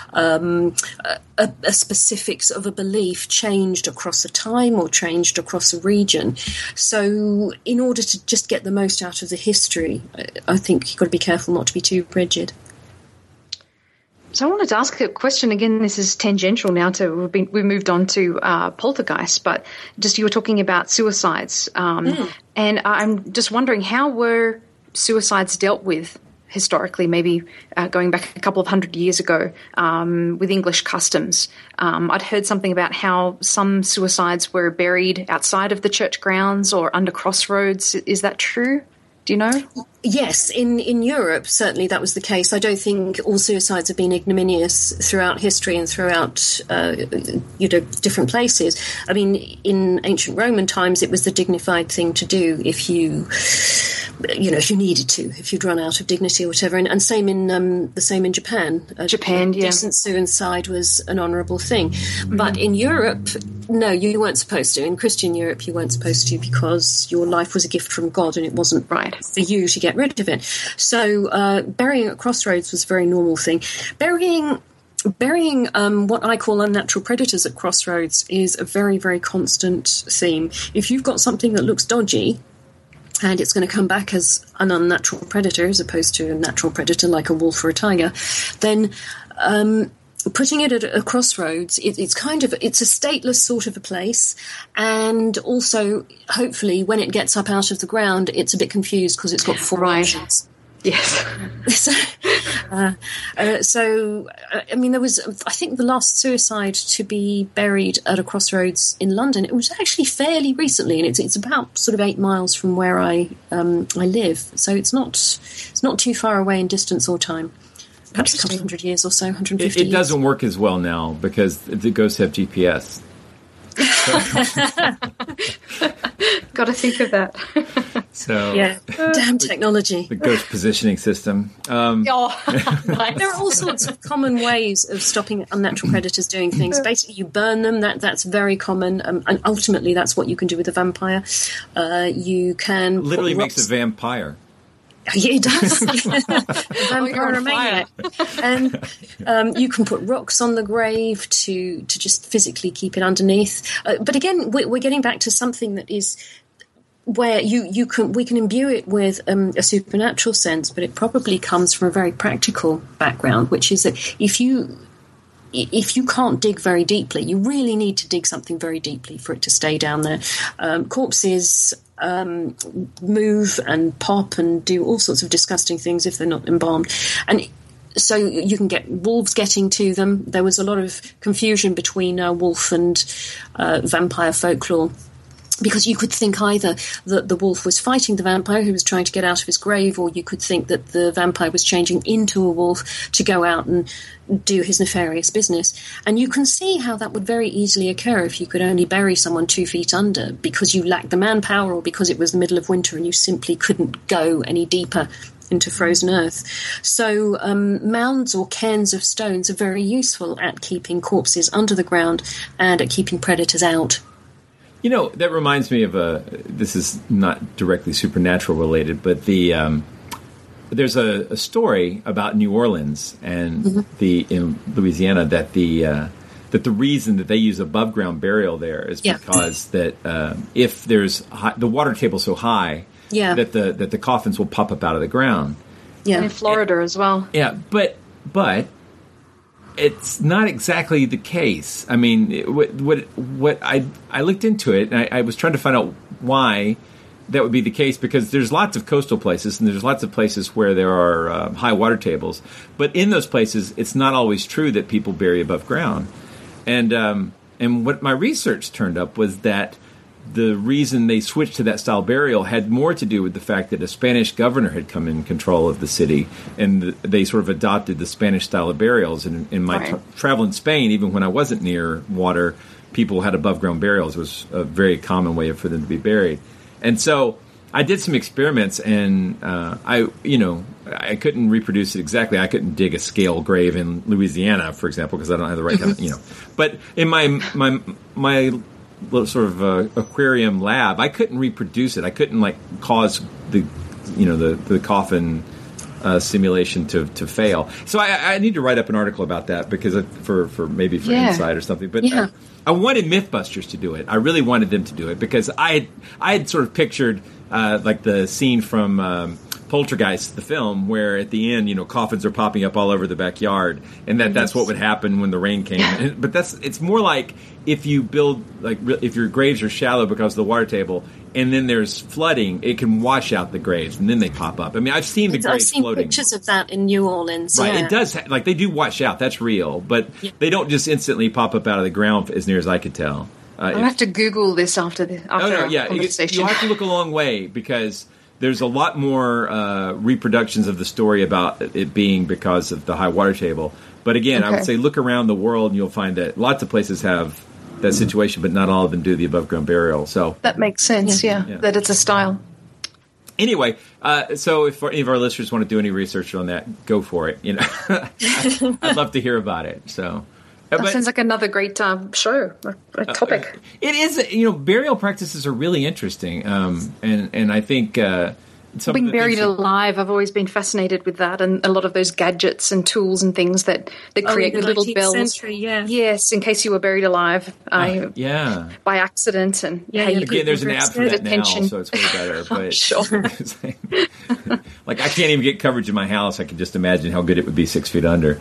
a specifics of a belief changed across a time or changed across a region. So in order to just get the most out of the history, I think you've got to be careful not to be too rigid. So I wanted to ask a question again. This is tangential now to we've moved on to poltergeist, but just you were talking about suicides, and I'm just wondering, how were suicides dealt with historically? Maybe going back a couple of hundred years ago with English customs. I'd heard something about how some suicides were buried outside of the church grounds or under crossroads. Is that true? Do you know? Yes, in Europe, certainly that was the case. I don't think all suicides have been ignominious throughout history and throughout, different places. I mean, in ancient Roman times, it was the dignified thing to do if you if you needed to, if you'd run out of dignity or whatever. And same in the same in Japan. Japan, yeah. Decent suicide was an honourable thing. But in Europe, no, you weren't supposed to. In Christian Europe, you weren't supposed to because your life was a gift from God and it wasn't right for you to get rid of it. So burying at crossroads was a very normal thing. Burying what I call unnatural predators at crossroads is a very, very constant theme. If you've got something that looks dodgy and it's going to come back as an unnatural predator as opposed to a natural predator like a wolf or a tiger, then putting it at a crossroads, it's a stateless sort of a place, and also hopefully when it gets up out of the ground, it's a bit confused because it's got four options. Yes. There was, I think, the last suicide to be buried at a crossroads in London. It was actually fairly recently, and it's about sort of 8 miles from where I live. So it's not too far away in distance or time. Perhaps a couple hundred years or so, 150 years. It doesn't work as well now because the ghosts have GPS. Got to think of that. So damn technology. The ghost positioning system. There are all sorts of common ways of stopping unnatural predators doing things. Basically, you burn them. That's very common, and ultimately, that's what you can do with a vampire. You can literally makes a vampire. Yeah, it does. Vampire maniac. And you can put rocks on the grave to just physically keep it underneath. But again, we're getting back to something that is where we can imbue it with a supernatural sense, but it probably comes from a very practical background, which is that if you can't dig very deeply, you really need to dig something very deeply for it to stay down there. Corpses move and pop and do all sorts of disgusting things if they're not embalmed. And so you can get wolves getting to them. There was a lot of confusion between wolf and vampire folklore, because you could think either that the wolf was fighting the vampire who was trying to get out of his grave, or you could think that the vampire was changing into a wolf to go out and do his nefarious business. And you can see how that would very easily occur if you could only bury someone 2 feet under because you lacked the manpower or because it was the middle of winter and you simply couldn't go any deeper into frozen earth. So mounds or cairns of stones are very useful at keeping corpses under the ground and at keeping predators out. You know, that reminds me of this is not directly supernatural related, but there's a story about New Orleans and in Louisiana that the reason that they use above ground burial there is because that if there's the water table so high that the coffins will pop up out of the ground. Yeah, in Florida as well. Yeah, but it's not exactly the case. I mean, what I looked into it, and I was trying to find out why that would be the case, because there's lots of coastal places, and there's lots of places where there are high water tables. But in those places, it's not always true that people bury above ground. And what my research turned up was that the reason they switched to that style burial had more to do with the fact that a Spanish governor had come in control of the city, and they sort of adopted the Spanish style of burials. And in my travel in Spain, even when I wasn't near water, people had above-ground burials. It was a very common way for them to be buried. And so I did some experiments, and I couldn't reproduce it exactly. I couldn't dig a scale grave in Louisiana, for example, because I don't have the right kind of, But in my little sort of aquarium lab, I couldn't reproduce it. I couldn't cause the coffin simulation to fail. So I need to write up an article about that because for Insight or something. But I wanted Mythbusters to do it. I really wanted them to do it because I had sort of pictured like the scene from Poltergeist, the film, where at the end, coffins are popping up all over the backyard, and that's what would happen when the rain came. But it's more like if you build, if your graves are shallow because of the water table, and then there's flooding, it can wash out the graves, and then they pop up. I mean, I've seen the graves floating. I've seen pictures of that in New Orleans. Right, yeah. It does. They do wash out. That's real, but they don't just instantly pop up out of the ground, as near as I could tell. I'll have to Google this after our conversation. You have to look a long way because there's a lot more reproductions of the story about it being because of the high water table. But again, I would say look around the world and you'll find that lots of places have that situation, but not all of them do the above ground burial. So that makes sense, yeah. That it's a style. Anyway, so if any of our listeners want to do any research on that, go for it. I'd love to hear about it. So that sounds like another great show, a topic. It is. Burial practices are really interesting, and I think. Being buried alive, I've always been fascinated with that, and a lot of those gadgets and tools and things that create the little bells. Century, yeah. Yes, in case you were buried alive, by accident, and there's an app for that now, so it's way better. But sure. Like I can't even get coverage in my house. I can just imagine how good it would be 6 feet under.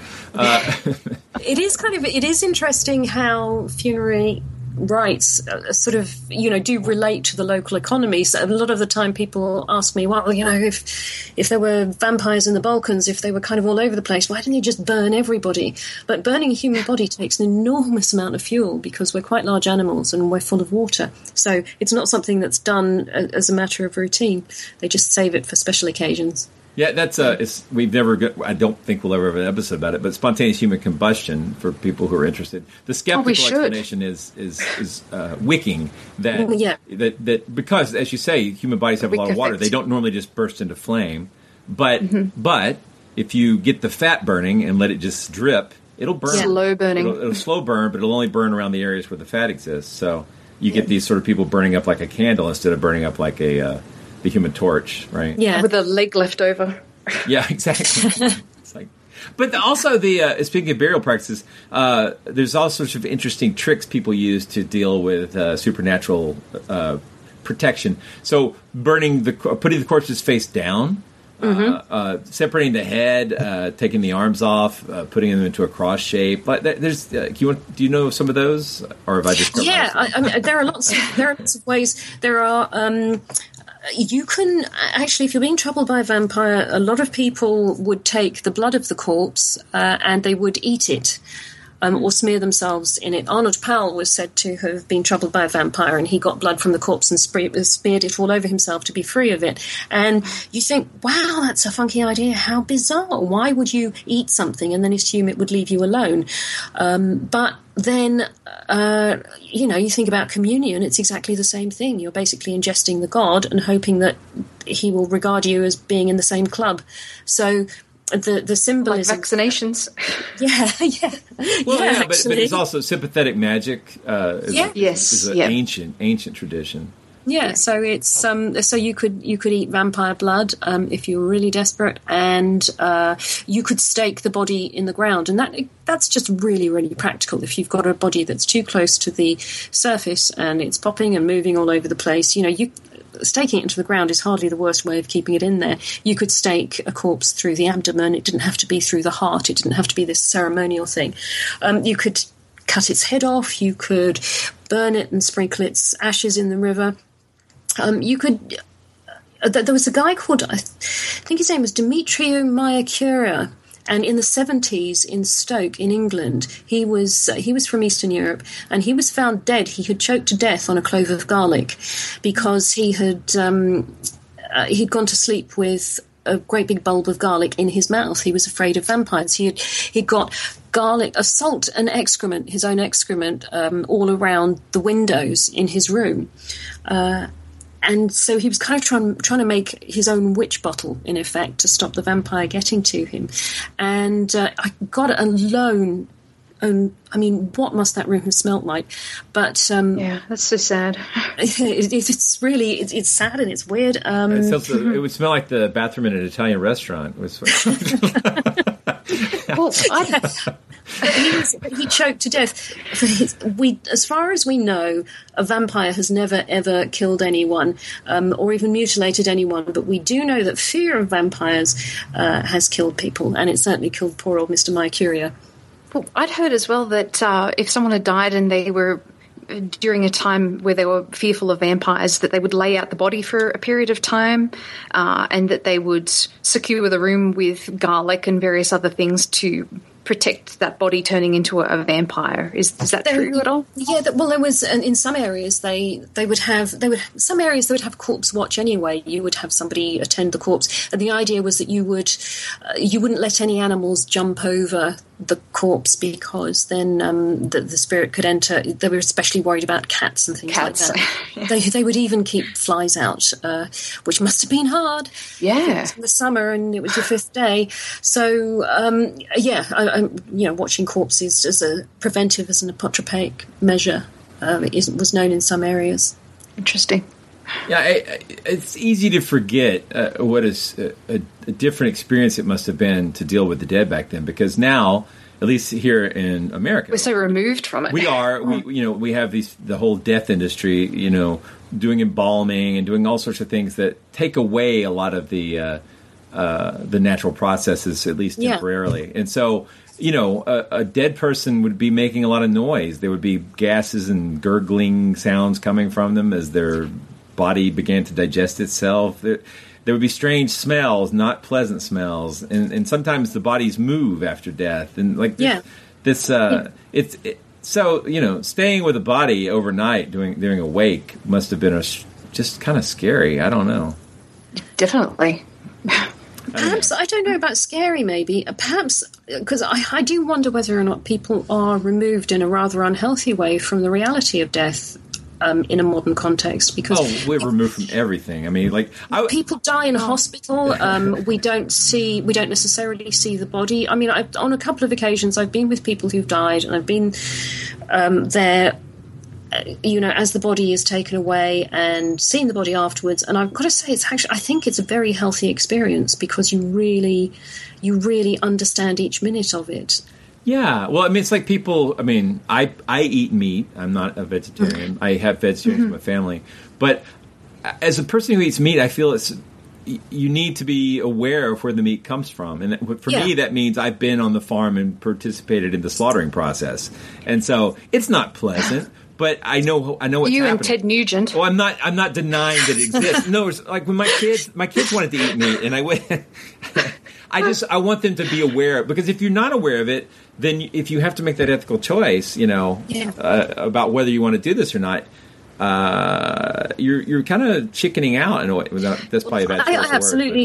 It is interesting how funerary rights sort of, do relate to the local economy. So a lot of the time people ask me, well, if there were vampires in the Balkans, if they were kind of all over the place, why didn't you just burn everybody? But burning a human body takes an enormous amount of fuel because we're quite large animals and we're full of water. So it's not something that's done as a matter of routine. They just save it for special occasions. Yeah, that's we've never. I don't think we'll ever have an episode about it. But spontaneous human combustion, for people who are interested, the skeptical explanation is wicking that because, as you say, human bodies have a lot of water. They don't normally just burst into flame, but if you get the fat burning and let it just drip, it'll burn. Slow burning. It'll slow burn, but it'll only burn around the areas where the fat exists. So you get these sort of people burning up like a candle instead of burning up like the Human Torch, right? Yeah, with a leg left over. Yeah, exactly. But also speaking of burial practices, there's all sorts of interesting tricks people use to deal with supernatural protection. So putting the corpses face down, separating the head, taking the arms off, putting them into a cross shape. But there's, do you know some of those, or have I just? Yeah, I mean, there are lots of ways. There are. You can actually, if you're being troubled by a vampire, a lot of people would take the blood of the corpse and they would eat it or smear themselves in it. Arnold Powell was said to have been troubled by a vampire, and he got blood from the corpse and smeared it all over himself to be free of it. And you think, wow, that's a funky idea. How bizarre. Why would you eat something and then assume it would leave you alone? But then, you think about communion, it's exactly the same thing. You're basically ingesting the god and hoping that he will regard you as being in the same club. So the symbolism... Like vaccinations. Yeah. Well, but it's also sympathetic magic is an ancient tradition. Yeah, so it's so you could eat vampire blood if you were really desperate, and you could stake the body in the ground, and that's just really, really practical. If you've got a body that's too close to the surface and it's popping and moving all over the place, staking it into the ground is hardly the worst way of keeping it in there. You could stake a corpse through the abdomen. It didn't have to be through the heart. It didn't have to be this ceremonial thing. You could cut its head off. You could burn it and sprinkle its ashes in the river. You could. There was a guy called, I think his name was Demetrio Mayacuria, and in the 70s in Stoke in England, he was from Eastern Europe, and he was found dead. He had choked to death on a clove of garlic because he'd gone to sleep with a great big bulb of garlic in his mouth. He was afraid of vampires. He got garlic, salt and excrement, his own excrement, all around the windows in his room. And so he was kind of trying to make his own witch bottle, in effect, to stop the vampire getting to him. And I got it alone. I mean, what must that room have smelt like? But yeah, that's so sad. It's really it's sad and it's weird. It would smell like the bathroom in an Italian restaurant. Well, he choked to death. As far as we know, a vampire has never ever killed anyone or even mutilated anyone. But we do know that fear of vampires has killed people, and it certainly killed poor old Mr. Mayacuria. Well, I'd heard as well that if someone had died and they were during a time where they were fearful of vampires, that they would lay out the body for a period of time and that they would secure the room with garlic and various other things to protect that body turning into a vampire. Is that true at all? Yeah, well, there was in some areas they would have corpse watch anyway. You would have somebody attend the corpse, and the idea was that you wouldn't let any animals jump over the corpse because then the spirit could enter. They were especially worried about cats and things like that. They would even keep flies out, which must have been hard. Yeah, it was in the summer and it was your 5th day. So watching corpses as a preventive, as an apotropaic measure, was known in some areas. Interesting. Yeah, it's easy to forget what is a different experience it must have been to deal with the dead back then, because now, at least here in America, we're so removed from it. We are. We have the whole death industry, doing embalming and doing all sorts of things that take away a lot of the natural processes, at least temporarily. And so, a dead person would be making a lot of noise. There would be gases and gurgling sounds coming from them as their body began to digest itself. There would be strange smells, not pleasant smells, and sometimes the bodies move after death. And so staying with a body overnight during a wake must have been just kind of scary. I don't know. Definitely. Perhaps, I don't know about scary, maybe. Perhaps, because I do wonder whether or not people are removed in a rather unhealthy way from the reality of death in a modern context. Because we're removed from everything. I mean, people die in a hospital. We don't necessarily see the body. I mean, on a couple of occasions, I've been with people who've died, and I've been there. As the body is taken away and seeing the body afterwards, and I've got to say, I think it's a very healthy experience because you really understand each minute of it. Yeah, well, I mean, it's like people. I mean, I eat meat. I'm not a vegetarian. I have vegetarians in my family, but as a person who eats meat, I feel you need to be aware of where the meat comes from, and for me, that means I've been on the farm and participated in the slaughtering process, and so it's not pleasant. But I know what's happening. You and Ted Nugent. Well, I'm not denying that it exists. No, it's like when my kids wanted to eat meat, and I went. I want them to be aware, because if you're not aware of it, then if you have to make that ethical choice, about whether you want to do this or not, you're kind of chickening out in a way. That's probably a bad choice. I absolutely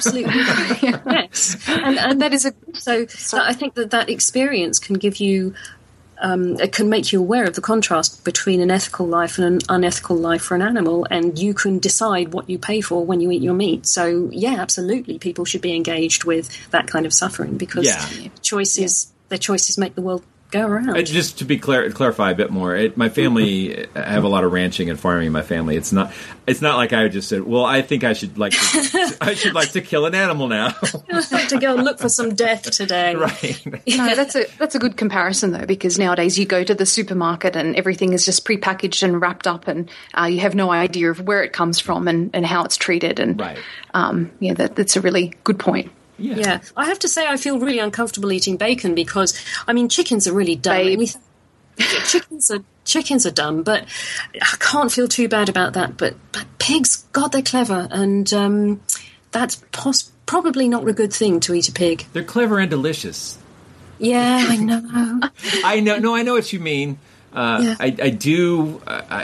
yes, and that is so. I think that experience can give you. It can make you aware of the contrast between an ethical life and an unethical life for an animal, and you can decide what you pay for when you eat your meat. So, absolutely, people should be engaged with that kind of suffering, because their choices make the world go around. Just to be clarify a bit more, my family have a lot of ranching and farming in my family. It's not like I just said, well, I think I should like to kill an animal now. I have to go and look for some death today. Right. No, that's a good comparison though, because nowadays you go to the supermarket and everything is just prepackaged and wrapped up, and you have no idea of where it comes from and how it's treated. And that's a really good point. Yeah, I have to say I feel really uncomfortable eating bacon because, I mean, chickens are really dumb. Chickens are dumb, but I can't feel too bad about that. But pigs, God, they're clever, and that's probably not a good thing to eat a pig. They're clever and delicious. Yeah, I know. I know. No, I know what you mean. I do.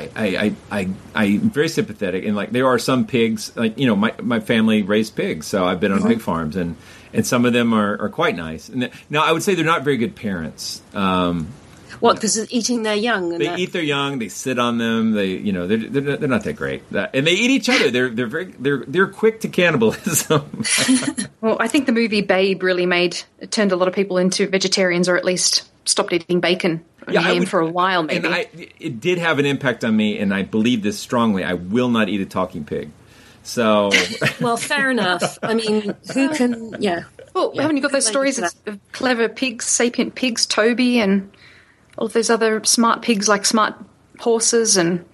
I'm very sympathetic, and there are some pigs. My family raised pigs, so I've been on pig farms, and some of them are quite nice. And now I would say they're not very good parents. What? Because of eating their young. They eat their young. They sit on them. They're not that great, and they eat each other. They're quick to cannibalism. Well, I think the movie Babe really turned a lot of people into vegetarians, or at least stopped eating bacon for a while, maybe. And it did have an impact on me, and I believe this strongly. I will not eat a talking pig. So, well, fair enough. I mean, who can? Yeah. Well, haven't you got those stories of clever pigs, sapient pigs, Toby, and all of those other smart pigs, like smart horses, and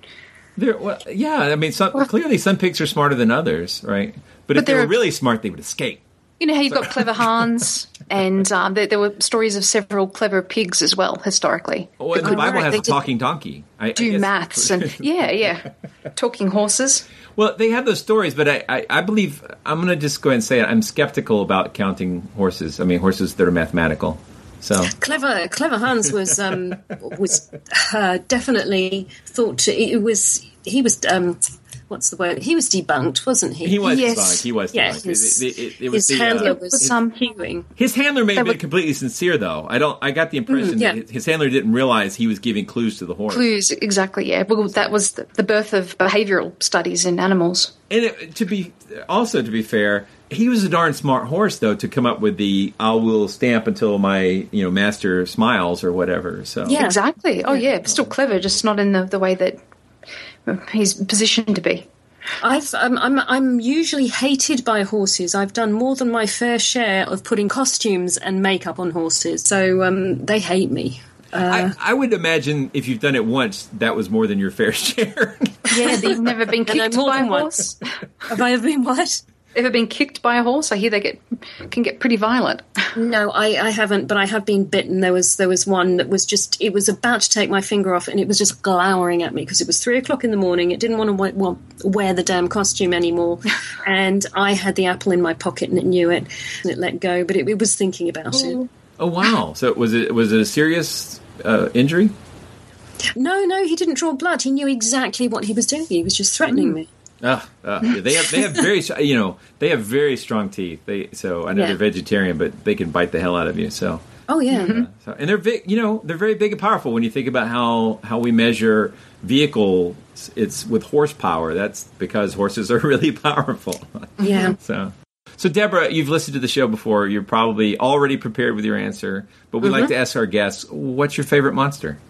I mean, clearly some pigs are smarter than others, right? But if they were really smart, they would escape. You know how you've got clever Hans, and there were stories of several clever pigs as well, historically. Well, and the Bible has a talking donkey. Do maths and talking horses. Well, they have those stories, but I believe, I'm going to just go ahead and say it, I'm skeptical about counting horses. I mean, horses that are mathematical. So clever Hans was definitely thought he was what's the word? He was debunked, wasn't he? He was Yes. debunked. He was Yeah, debunked. his handler was hewing. His handler may have been completely sincere, though. I got the impression that his handler didn't realize he was giving clues to the horse. Clues, exactly, yeah. Well, that was the birth of behavioural studies in animals. And to be fair, he was a darn smart horse, though, to come up with the "I will stamp until my master smiles" or whatever. So Yeah, exactly. Oh, yeah, still clever, just not in the way that he's positioned to be. I'm usually hated by horses. I've done more than my fair share of putting costumes and makeup on horses, so they hate me. I would imagine if you've done it once, that was more than your fair share. Yeah, that you've never been kicked by a horse. Have I ever been what? Ever been kicked by a horse? I hear they can get pretty violent. No, I haven't, but I have been bitten. There was one that was it was about to take my finger off, and it was just glowering at me because it was 3:00 in the morning. It didn't want to wear the damn costume anymore, and I had the apple in my pocket, and it knew it, and it let go. But it was thinking about it. Oh wow! So was it a serious injury? No, he didn't draw blood. He knew exactly what he was doing. He was just threatening me. Yeah, they have very they have very strong teeth. I know they're vegetarian, but they can bite the hell out of you. So oh yeah, and they're they're very big and powerful. When you think about how we measure vehicles, it's with horsepower. That's because horses are really powerful. Yeah. So Deborah, you've listened to the show before. You're probably already prepared with your answer, but we like to ask our guests, what's your favorite monster?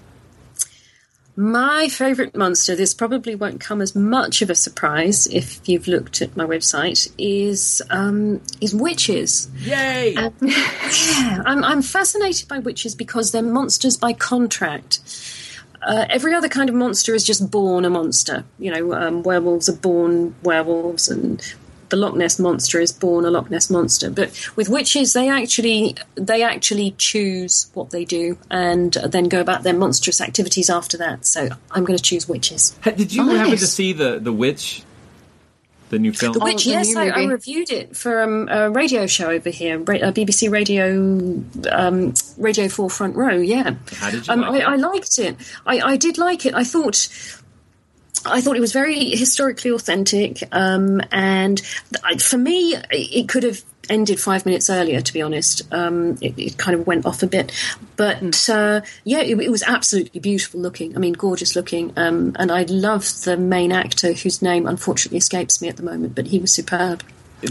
My favourite monster, this probably won't come as much of a surprise if you've looked at my website, is witches. Yay! I'm fascinated by witches because they're monsters by contract. Every other kind of monster is just born a monster. Werewolves are born werewolves, and the Loch Ness Monster is born a Loch Ness Monster. But with witches, they actually choose what they do and then go about their monstrous activities after that. So I'm going to choose witches. Did you happen to see the Witch, the new film? The Witch, yes, I reviewed it for a radio show over here, BBC Radio 4 Front Row. Yeah, how did you like it? I liked it. I did like it. I thought it was very historically authentic, and for me, it could have ended 5 minutes earlier, to be honest. It kind of went off a bit. But, it was absolutely beautiful looking. I mean, gorgeous looking. And I love the main actor, whose name unfortunately escapes me at the moment, but he was superb.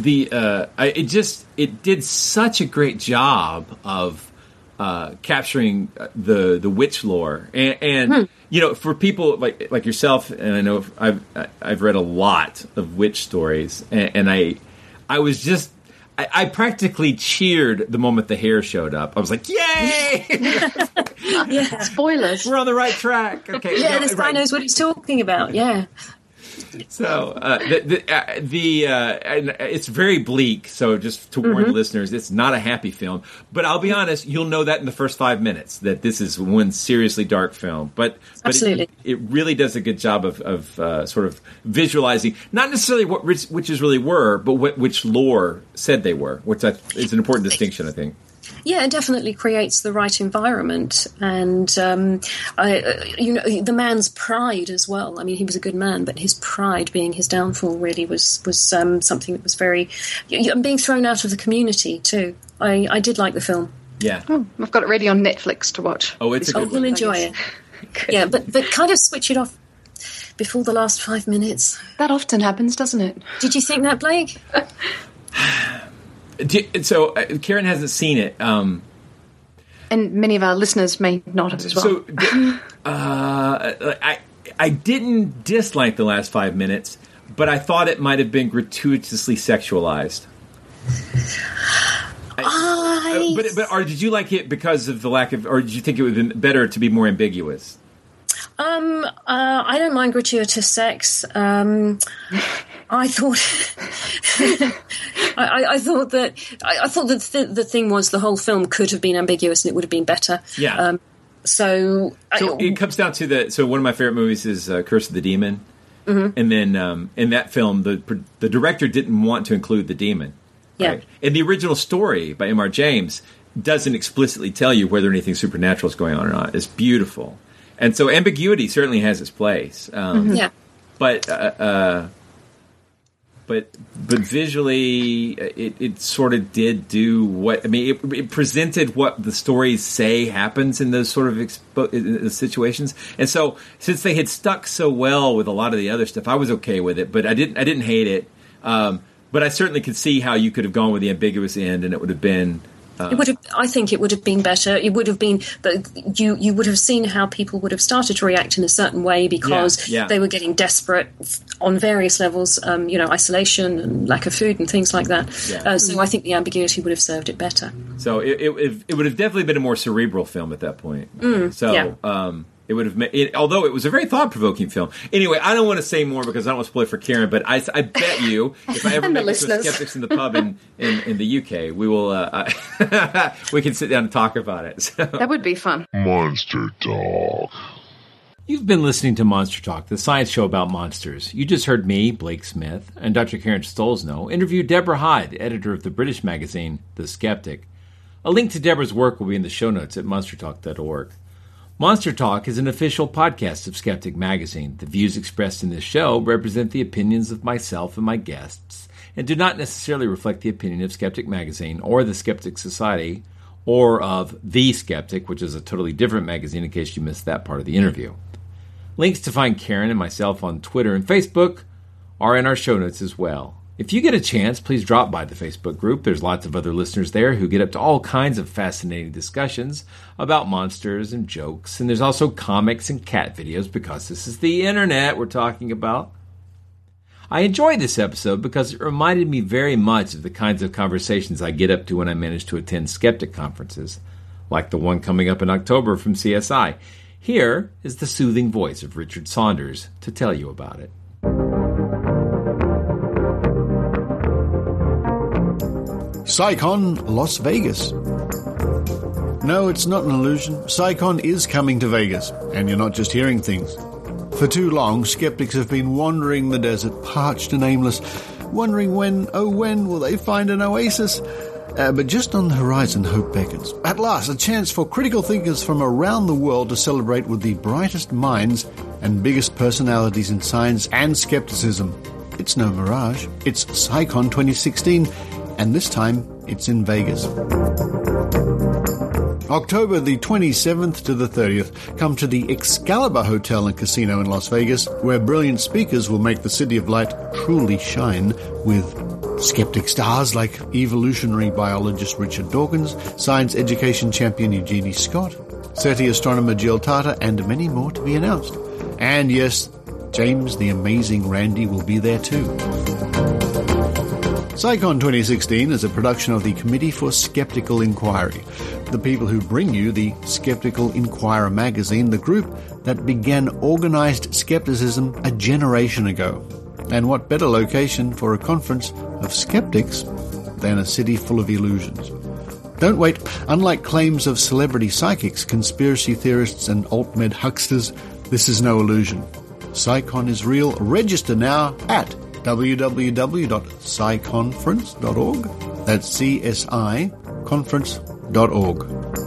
It did such a great job of capturing the witch lore, and for people like yourself, and I know I've read a lot of witch stories, and I was just I practically cheered the moment the hair showed up. I was like, "Yay!" Yeah, spoilers. We're on the right track. Okay, yeah, this guy knows what he's talking about. Yeah. So it's very bleak. So just to warn listeners, it's not a happy film. But I'll be honest, you'll know that in the first 5 minutes that this is one seriously dark film. But it really does a good job of sort of visualizing not necessarily what witches really were, but what witch lore said they were, which is an important distinction, I think. Yeah, it definitely creates the right environment, and the man's pride as well. I mean, he was a good man, but his pride being his downfall really was something that was very being thrown out of the community too. I did like the film. Yeah, I've got it ready on Netflix to watch. Oh, it's a good one. You'll enjoy it. Yeah, but kind of switch it off before the last 5 minutes. That often happens, doesn't it? Did you think that, Blake? So Karen hasn't seen it, and many of our listeners may not have as well. So I didn't dislike the last 5 minutes, but I thought it might have been gratuitously sexualized. Or did you like it because of the lack of, or did you think it would have been better to be more ambiguous? I don't mind gratuitous sex. I thought that the thing was the whole film could have been ambiguous and it would have been better. Yeah. So it comes down to so one of my favorite movies is Curse of the Demon, and then in that film the director didn't want to include the demon. Yeah. Right? And the original story by M.R. James doesn't explicitly tell you whether anything supernatural is going on or not. It's beautiful. And so ambiguity certainly has its place. Yeah. But but visually, it sort of did do what I mean. It presented what the stories say happens in those sort of situations. And so, since they had stuck so well with a lot of the other stuff, I was okay with it. But I didn't hate it. But I certainly could see how you could have gone with the ambiguous end, and it would have been. It would have. I think it would have been better. It would have been, but you would have seen how people would have started to react in a certain way because they were getting desperate on various levels. Isolation and lack of food and things like that. Yeah. So I think the ambiguity would have served it better. So it would have definitely been a more cerebral film at that point. It would have made, although it was a very thought-provoking film. Anyway, I don't want to say more because I don't want to spoil it for Karen, but I bet you, if I ever make it to Skeptics in the Pub in the UK, we will we can sit down and talk about it. So. That would be fun. Monster Talk. You've been listening to Monster Talk, the science show about monsters. You just heard me, Blake Smith, and Dr. Karen Stolzno interview Deborah Hyde, editor of the British magazine The Skeptic. A link to Deborah's work will be in the show notes at monstertalk.org. Monster Talk is an official podcast of Skeptic Magazine. The views expressed in this show represent the opinions of myself and my guests, and do not necessarily reflect the opinion of Skeptic Magazine or the Skeptic Society, or of The Skeptic, which is a totally different magazine in case you missed that part of the interview. Links to find Karen and myself on Twitter and Facebook are in our show notes as well. If you get a chance, please drop by the Facebook group. There's lots of other listeners there who get up to all kinds of fascinating discussions about monsters and jokes. And there's also comics and cat videos because this is the internet we're talking about. I enjoyed this episode because it reminded me very much of the kinds of conversations I get up to when I manage to attend skeptic conferences, like the one coming up in October from CSI. Here is the soothing voice of Richard Saunders to tell you about it. PsyCon Las Vegas. No, it's not an illusion. PsyCon is coming to Vegas, and you're not just hearing things. For too long, skeptics have been wandering the desert, parched and aimless, wondering when will they find an oasis? But just on the horizon, hope beckons. At last, a chance for critical thinkers from around the world to celebrate with the brightest minds and biggest personalities in science and skepticism. It's no mirage. It's PsyCon 2016, and this time it's in Vegas. October the 27th to the 30th, come to the Excalibur Hotel and Casino in Las Vegas, where brilliant speakers will make the City of Light truly shine with skeptic stars like evolutionary biologist Richard Dawkins, science education champion Eugenie Scott, SETI astronomer Jill Tarter, and many more to be announced. And yes, James the Amazing Randi will be there too. PsyCon 2016 is a production of the Committee for Skeptical Inquiry, the people who bring you the Skeptical Inquirer magazine, the group that began organized skepticism a generation ago. And what better location for a conference of skeptics than a city full of illusions? Don't wait. Unlike claims of celebrity psychics, conspiracy theorists, and alt-med hucksters, this is no illusion. PsyCon is real. Register now at www.sciconference.org. That's CSI conference.org.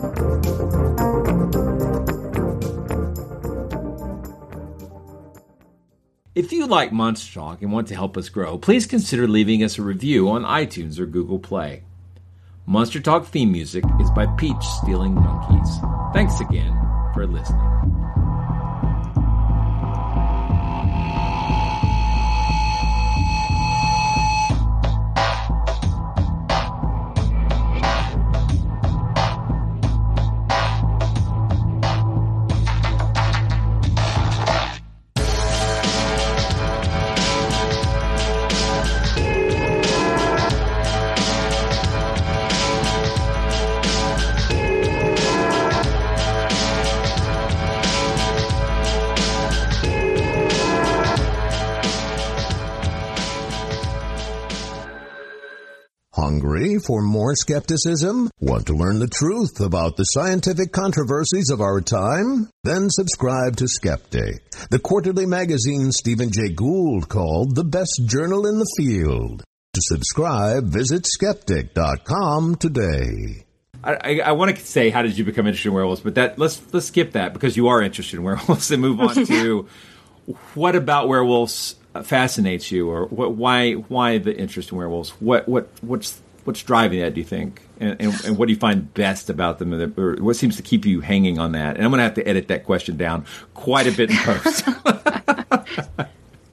If you like Monster Talk and want to help us grow, please consider leaving us a review on iTunes or Google Play. Monster Talk theme music is by Peach Stealing Monkeys. Thanks again for listening. Hungry for more skepticism? Want to learn the truth about the scientific controversies of our time? Then subscribe to Skeptic, the quarterly magazine Stephen Jay Gould called the best journal in the field. To subscribe, visit skeptic.com today. I want to say, how did you become interested in werewolves? But let's skip that because you are interested in werewolves and move on to what about werewolves fascinates you, or why the interest in werewolves? What's driving that, do you think? And what do you find best about them, or what seems to keep you hanging on that? And I'm going to have to edit that question down quite a bit in post.